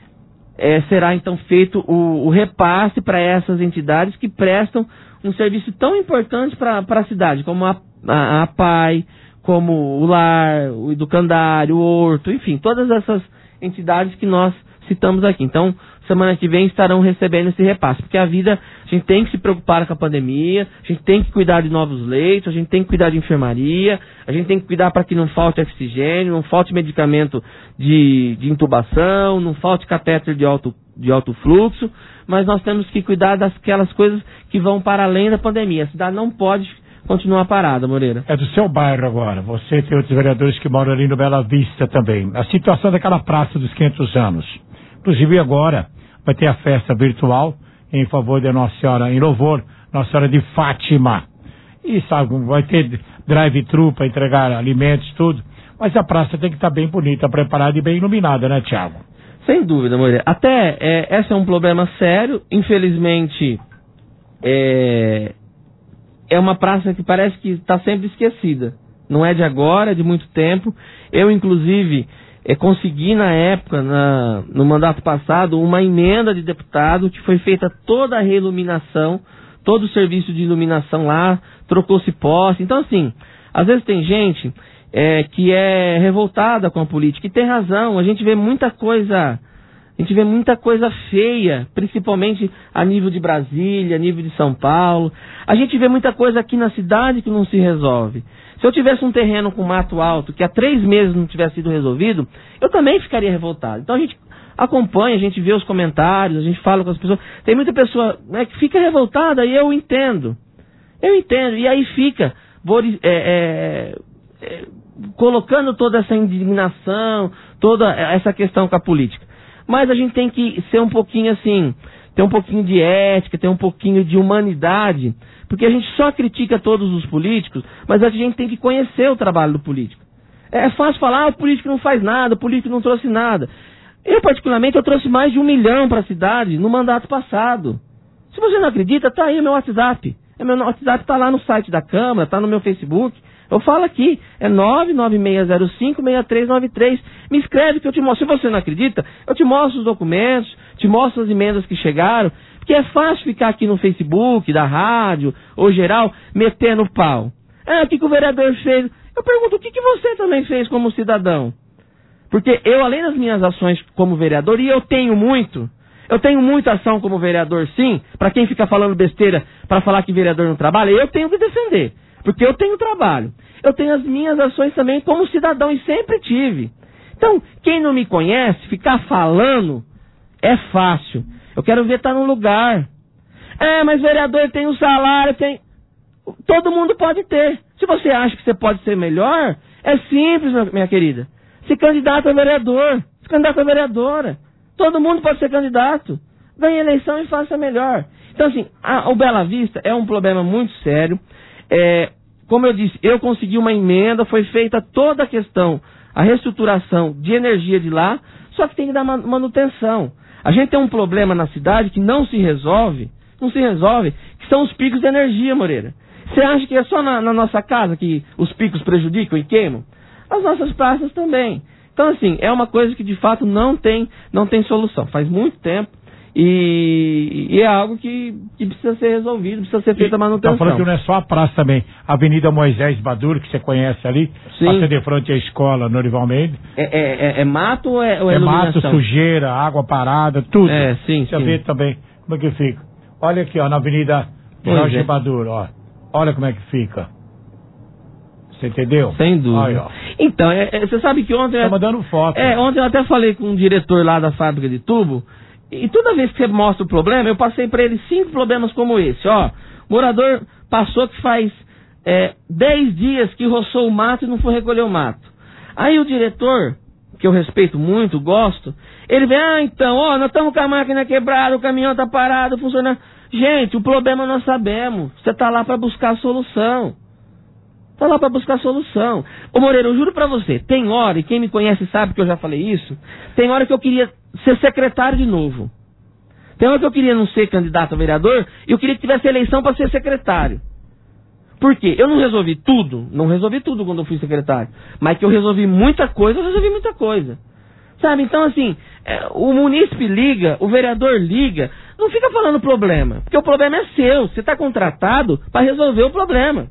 é, será então feito o, o repasse para essas entidades que prestam um serviço tão importante para a cidade, como a, a, a P A I, como o Lar, o Educandário, o Horto, enfim, todas essas entidades que nós citamos aqui. Então, semana que vem estarão recebendo esse repasse, porque a vida, a gente tem que se preocupar com a pandemia, a gente tem que cuidar de novos leitos, a gente tem que cuidar de enfermaria, a gente tem que cuidar para que não falte oxigênio, não falte medicamento de, de intubação, não falte catéter de alto, de alto fluxo, mas nós temos que cuidar daquelas coisas que vão para além da pandemia. A cidade não pode continuar parada, Moreira. É do seu bairro agora, você tem outros vereadores que moram ali no Bela Vista também. A situação daquela praça dos quinhentos anos. Inclusive agora vai ter a festa virtual em favor da Nossa Senhora, em louvor, Nossa Senhora de Fátima. E sabe, vai ter drive-thru para entregar alimentos, tudo. Mas a praça tem que estar bem bonita, preparada e bem iluminada, né, Tiago? Sem dúvida, Moreira. Até, é, esse é um problema sério. Infelizmente, é, é uma praça que parece que está sempre esquecida. Não é de agora, é de muito tempo. Eu, inclusive... É, consegui na época, na, no mandato passado, uma emenda de deputado que foi feita toda a reiluminação, todo o serviço de iluminação lá, trocou-se posse. Então, assim, às vezes tem gente é, que é revoltada com a política, e tem razão. A gente vê muita coisa, a gente vê muita coisa feia, principalmente a nível de Brasília, a nível de São Paulo. A gente vê muita coisa aqui na cidade que não se resolve. Se eu tivesse um terreno com mato alto que há três meses não tivesse sido resolvido, eu também ficaria revoltado. Então a gente acompanha, a gente vê os comentários, a gente fala com as pessoas. Tem muita pessoa, né, que fica revoltada e eu entendo. Eu entendo. E aí fica é, é, é, colocando toda essa indignação, toda essa questão com a política. Mas a gente tem que ser um pouquinho assim, ter um pouquinho de ética, ter um pouquinho de humanidade, porque a gente só critica todos os políticos, mas a gente tem que conhecer o trabalho do político. É fácil falar, ah, o político não faz nada, o político não trouxe nada. Eu, particularmente, eu trouxe mais de um milhão para a cidade no mandato passado. Se você não acredita, tá aí o meu WhatsApp. O meu WhatsApp está lá no site da Câmara, está no meu Facebook. Eu falo aqui, é nove nove seis zero cinco, seis três nove três. Me escreve que eu te mostro. Se você não acredita, eu te mostro os documentos, te mostro as emendas que chegaram. Porque é fácil ficar aqui no Facebook, da rádio, ou geral, metendo pau. Ah, o que, que o vereador fez? Eu pergunto, o que, que você também fez como cidadão? Porque eu, além das minhas ações como vereador, e eu tenho muito, eu tenho muita ação como vereador, sim, para quem fica falando besteira para falar que vereador não trabalha, eu tenho que defender. Porque eu tenho trabalho. Eu tenho as minhas ações também como cidadão e sempre tive. Então, quem não me conhece, ficar falando é fácil. Eu quero ver estar no lugar. É, mas vereador tem um salário, tem... Todo mundo pode ter. Se você acha que você pode ser melhor, É simples, minha querida. Se candidata a vereador, se candidata a vereadora. Todo mundo pode ser candidato. Ganhe eleição e faça melhor. Então, assim, a, o Bela Vista é um problema muito sério. É, como eu disse, eu consegui uma emenda, foi feita toda a questão, a reestruturação de energia de lá, só que tem que dar manutenção. A gente tem um problema na cidade que não se resolve, não se resolve, que são os picos de energia, Moreira. Você acha que é só na, na nossa casa que os picos prejudicam e queimam? As nossas praças também. Então, assim, é uma coisa que de fato não tem, não tem solução. Faz muito tempo e, e é algo que, que precisa ser resolvido, precisa ser feita a manutenção. Está falando que não é só a praça também. A Avenida Moisés Baduro, que você conhece ali, Sim. passa de frente à escola Norival Mendes. É, é, é, é mato ou é, ou é É mato, iluminação? sujeira, água parada, tudo. É, sim, Você sim. vê também como é que fica. Olha aqui, ó, na Avenida Pois Jorge é. Baduro, ó. Olha como é que fica. Você entendeu? Sem dúvida. Aí, ó. Então, é, é, você sabe que ontem... Tá mandando foto. É, ontem eu até falei com um diretor lá da fábrica de tubo, e toda vez que você mostra o problema, eu passei para ele cinco problemas como esse, ó. Morador passou que faz é, dez dias que roçou o mato e não foi recolher o mato. Aí o diretor, que eu respeito muito, gosto, ele vem, ah, então, ó, nós estamos com a máquina quebrada, o caminhão tá parado, funcionando. Gente, o problema nós sabemos, você tá lá para buscar a solução. Tá lá para buscar solução. Ô Moreira, eu juro pra você, tem hora, e quem me conhece sabe que eu já falei isso, tem hora que eu queria ser secretário de novo. Tem hora que eu queria não ser candidato a vereador, e eu queria que tivesse eleição para ser secretário. Por quê? Eu não resolvi tudo, não resolvi tudo quando eu fui secretário, mas que eu resolvi muita coisa, eu resolvi muita coisa. Sabe, então assim, é, o munícipe liga, o vereador liga, não fica falando problema, porque o problema é seu, você está contratado para resolver o problema.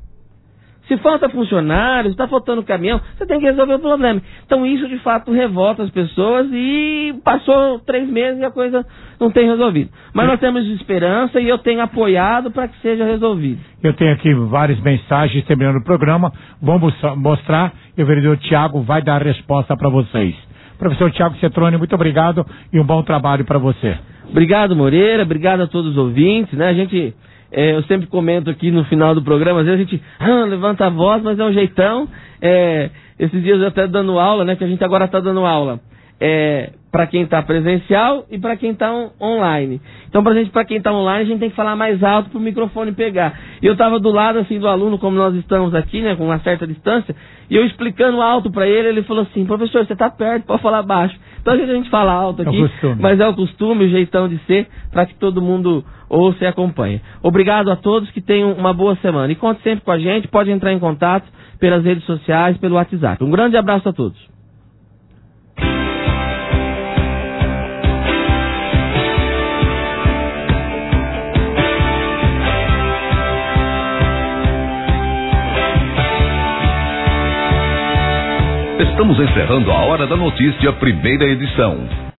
Se falta funcionário, se está faltando caminhão, você tem que resolver o problema. Então isso de fato revolta as pessoas e passou três meses e a coisa não tem resolvido. Mas nós temos esperança e eu tenho apoiado para que seja resolvido. Eu tenho aqui várias mensagens terminando o programa, vamos mostrar e o vereador Tiago vai dar a resposta para vocês. Professor Tiago Cetrone, muito obrigado e um bom trabalho para você. Obrigado, Moreira, obrigado a todos os ouvintes, né? A gente... É, eu sempre comento aqui no final do programa, às vezes a gente ah, levanta a voz, mas é um jeitão. É, esses dias eu até dando aula, né? Que a gente agora está dando aula é, para quem está presencial e para quem está on online. Então, pra gente, para quem está online, a gente tem que falar mais alto para o microfone pegar. E eu estava do lado assim do aluno, como nós estamos aqui, né? Com uma certa distância, e eu explicando alto para ele, ele falou assim: professor, você está perto, pode falar baixo. Então a gente, a gente fala alto aqui, é o costume. Mas é o costume, o jeitão de ser, para que todo mundo ouça e acompanhe. Obrigado a todos, que tenham uma boa semana. E conte sempre com a gente, pode entrar em contato pelas redes sociais, pelo WhatsApp. Um grande abraço a todos. Estamos encerrando a Hora da Notícia, primeira edição.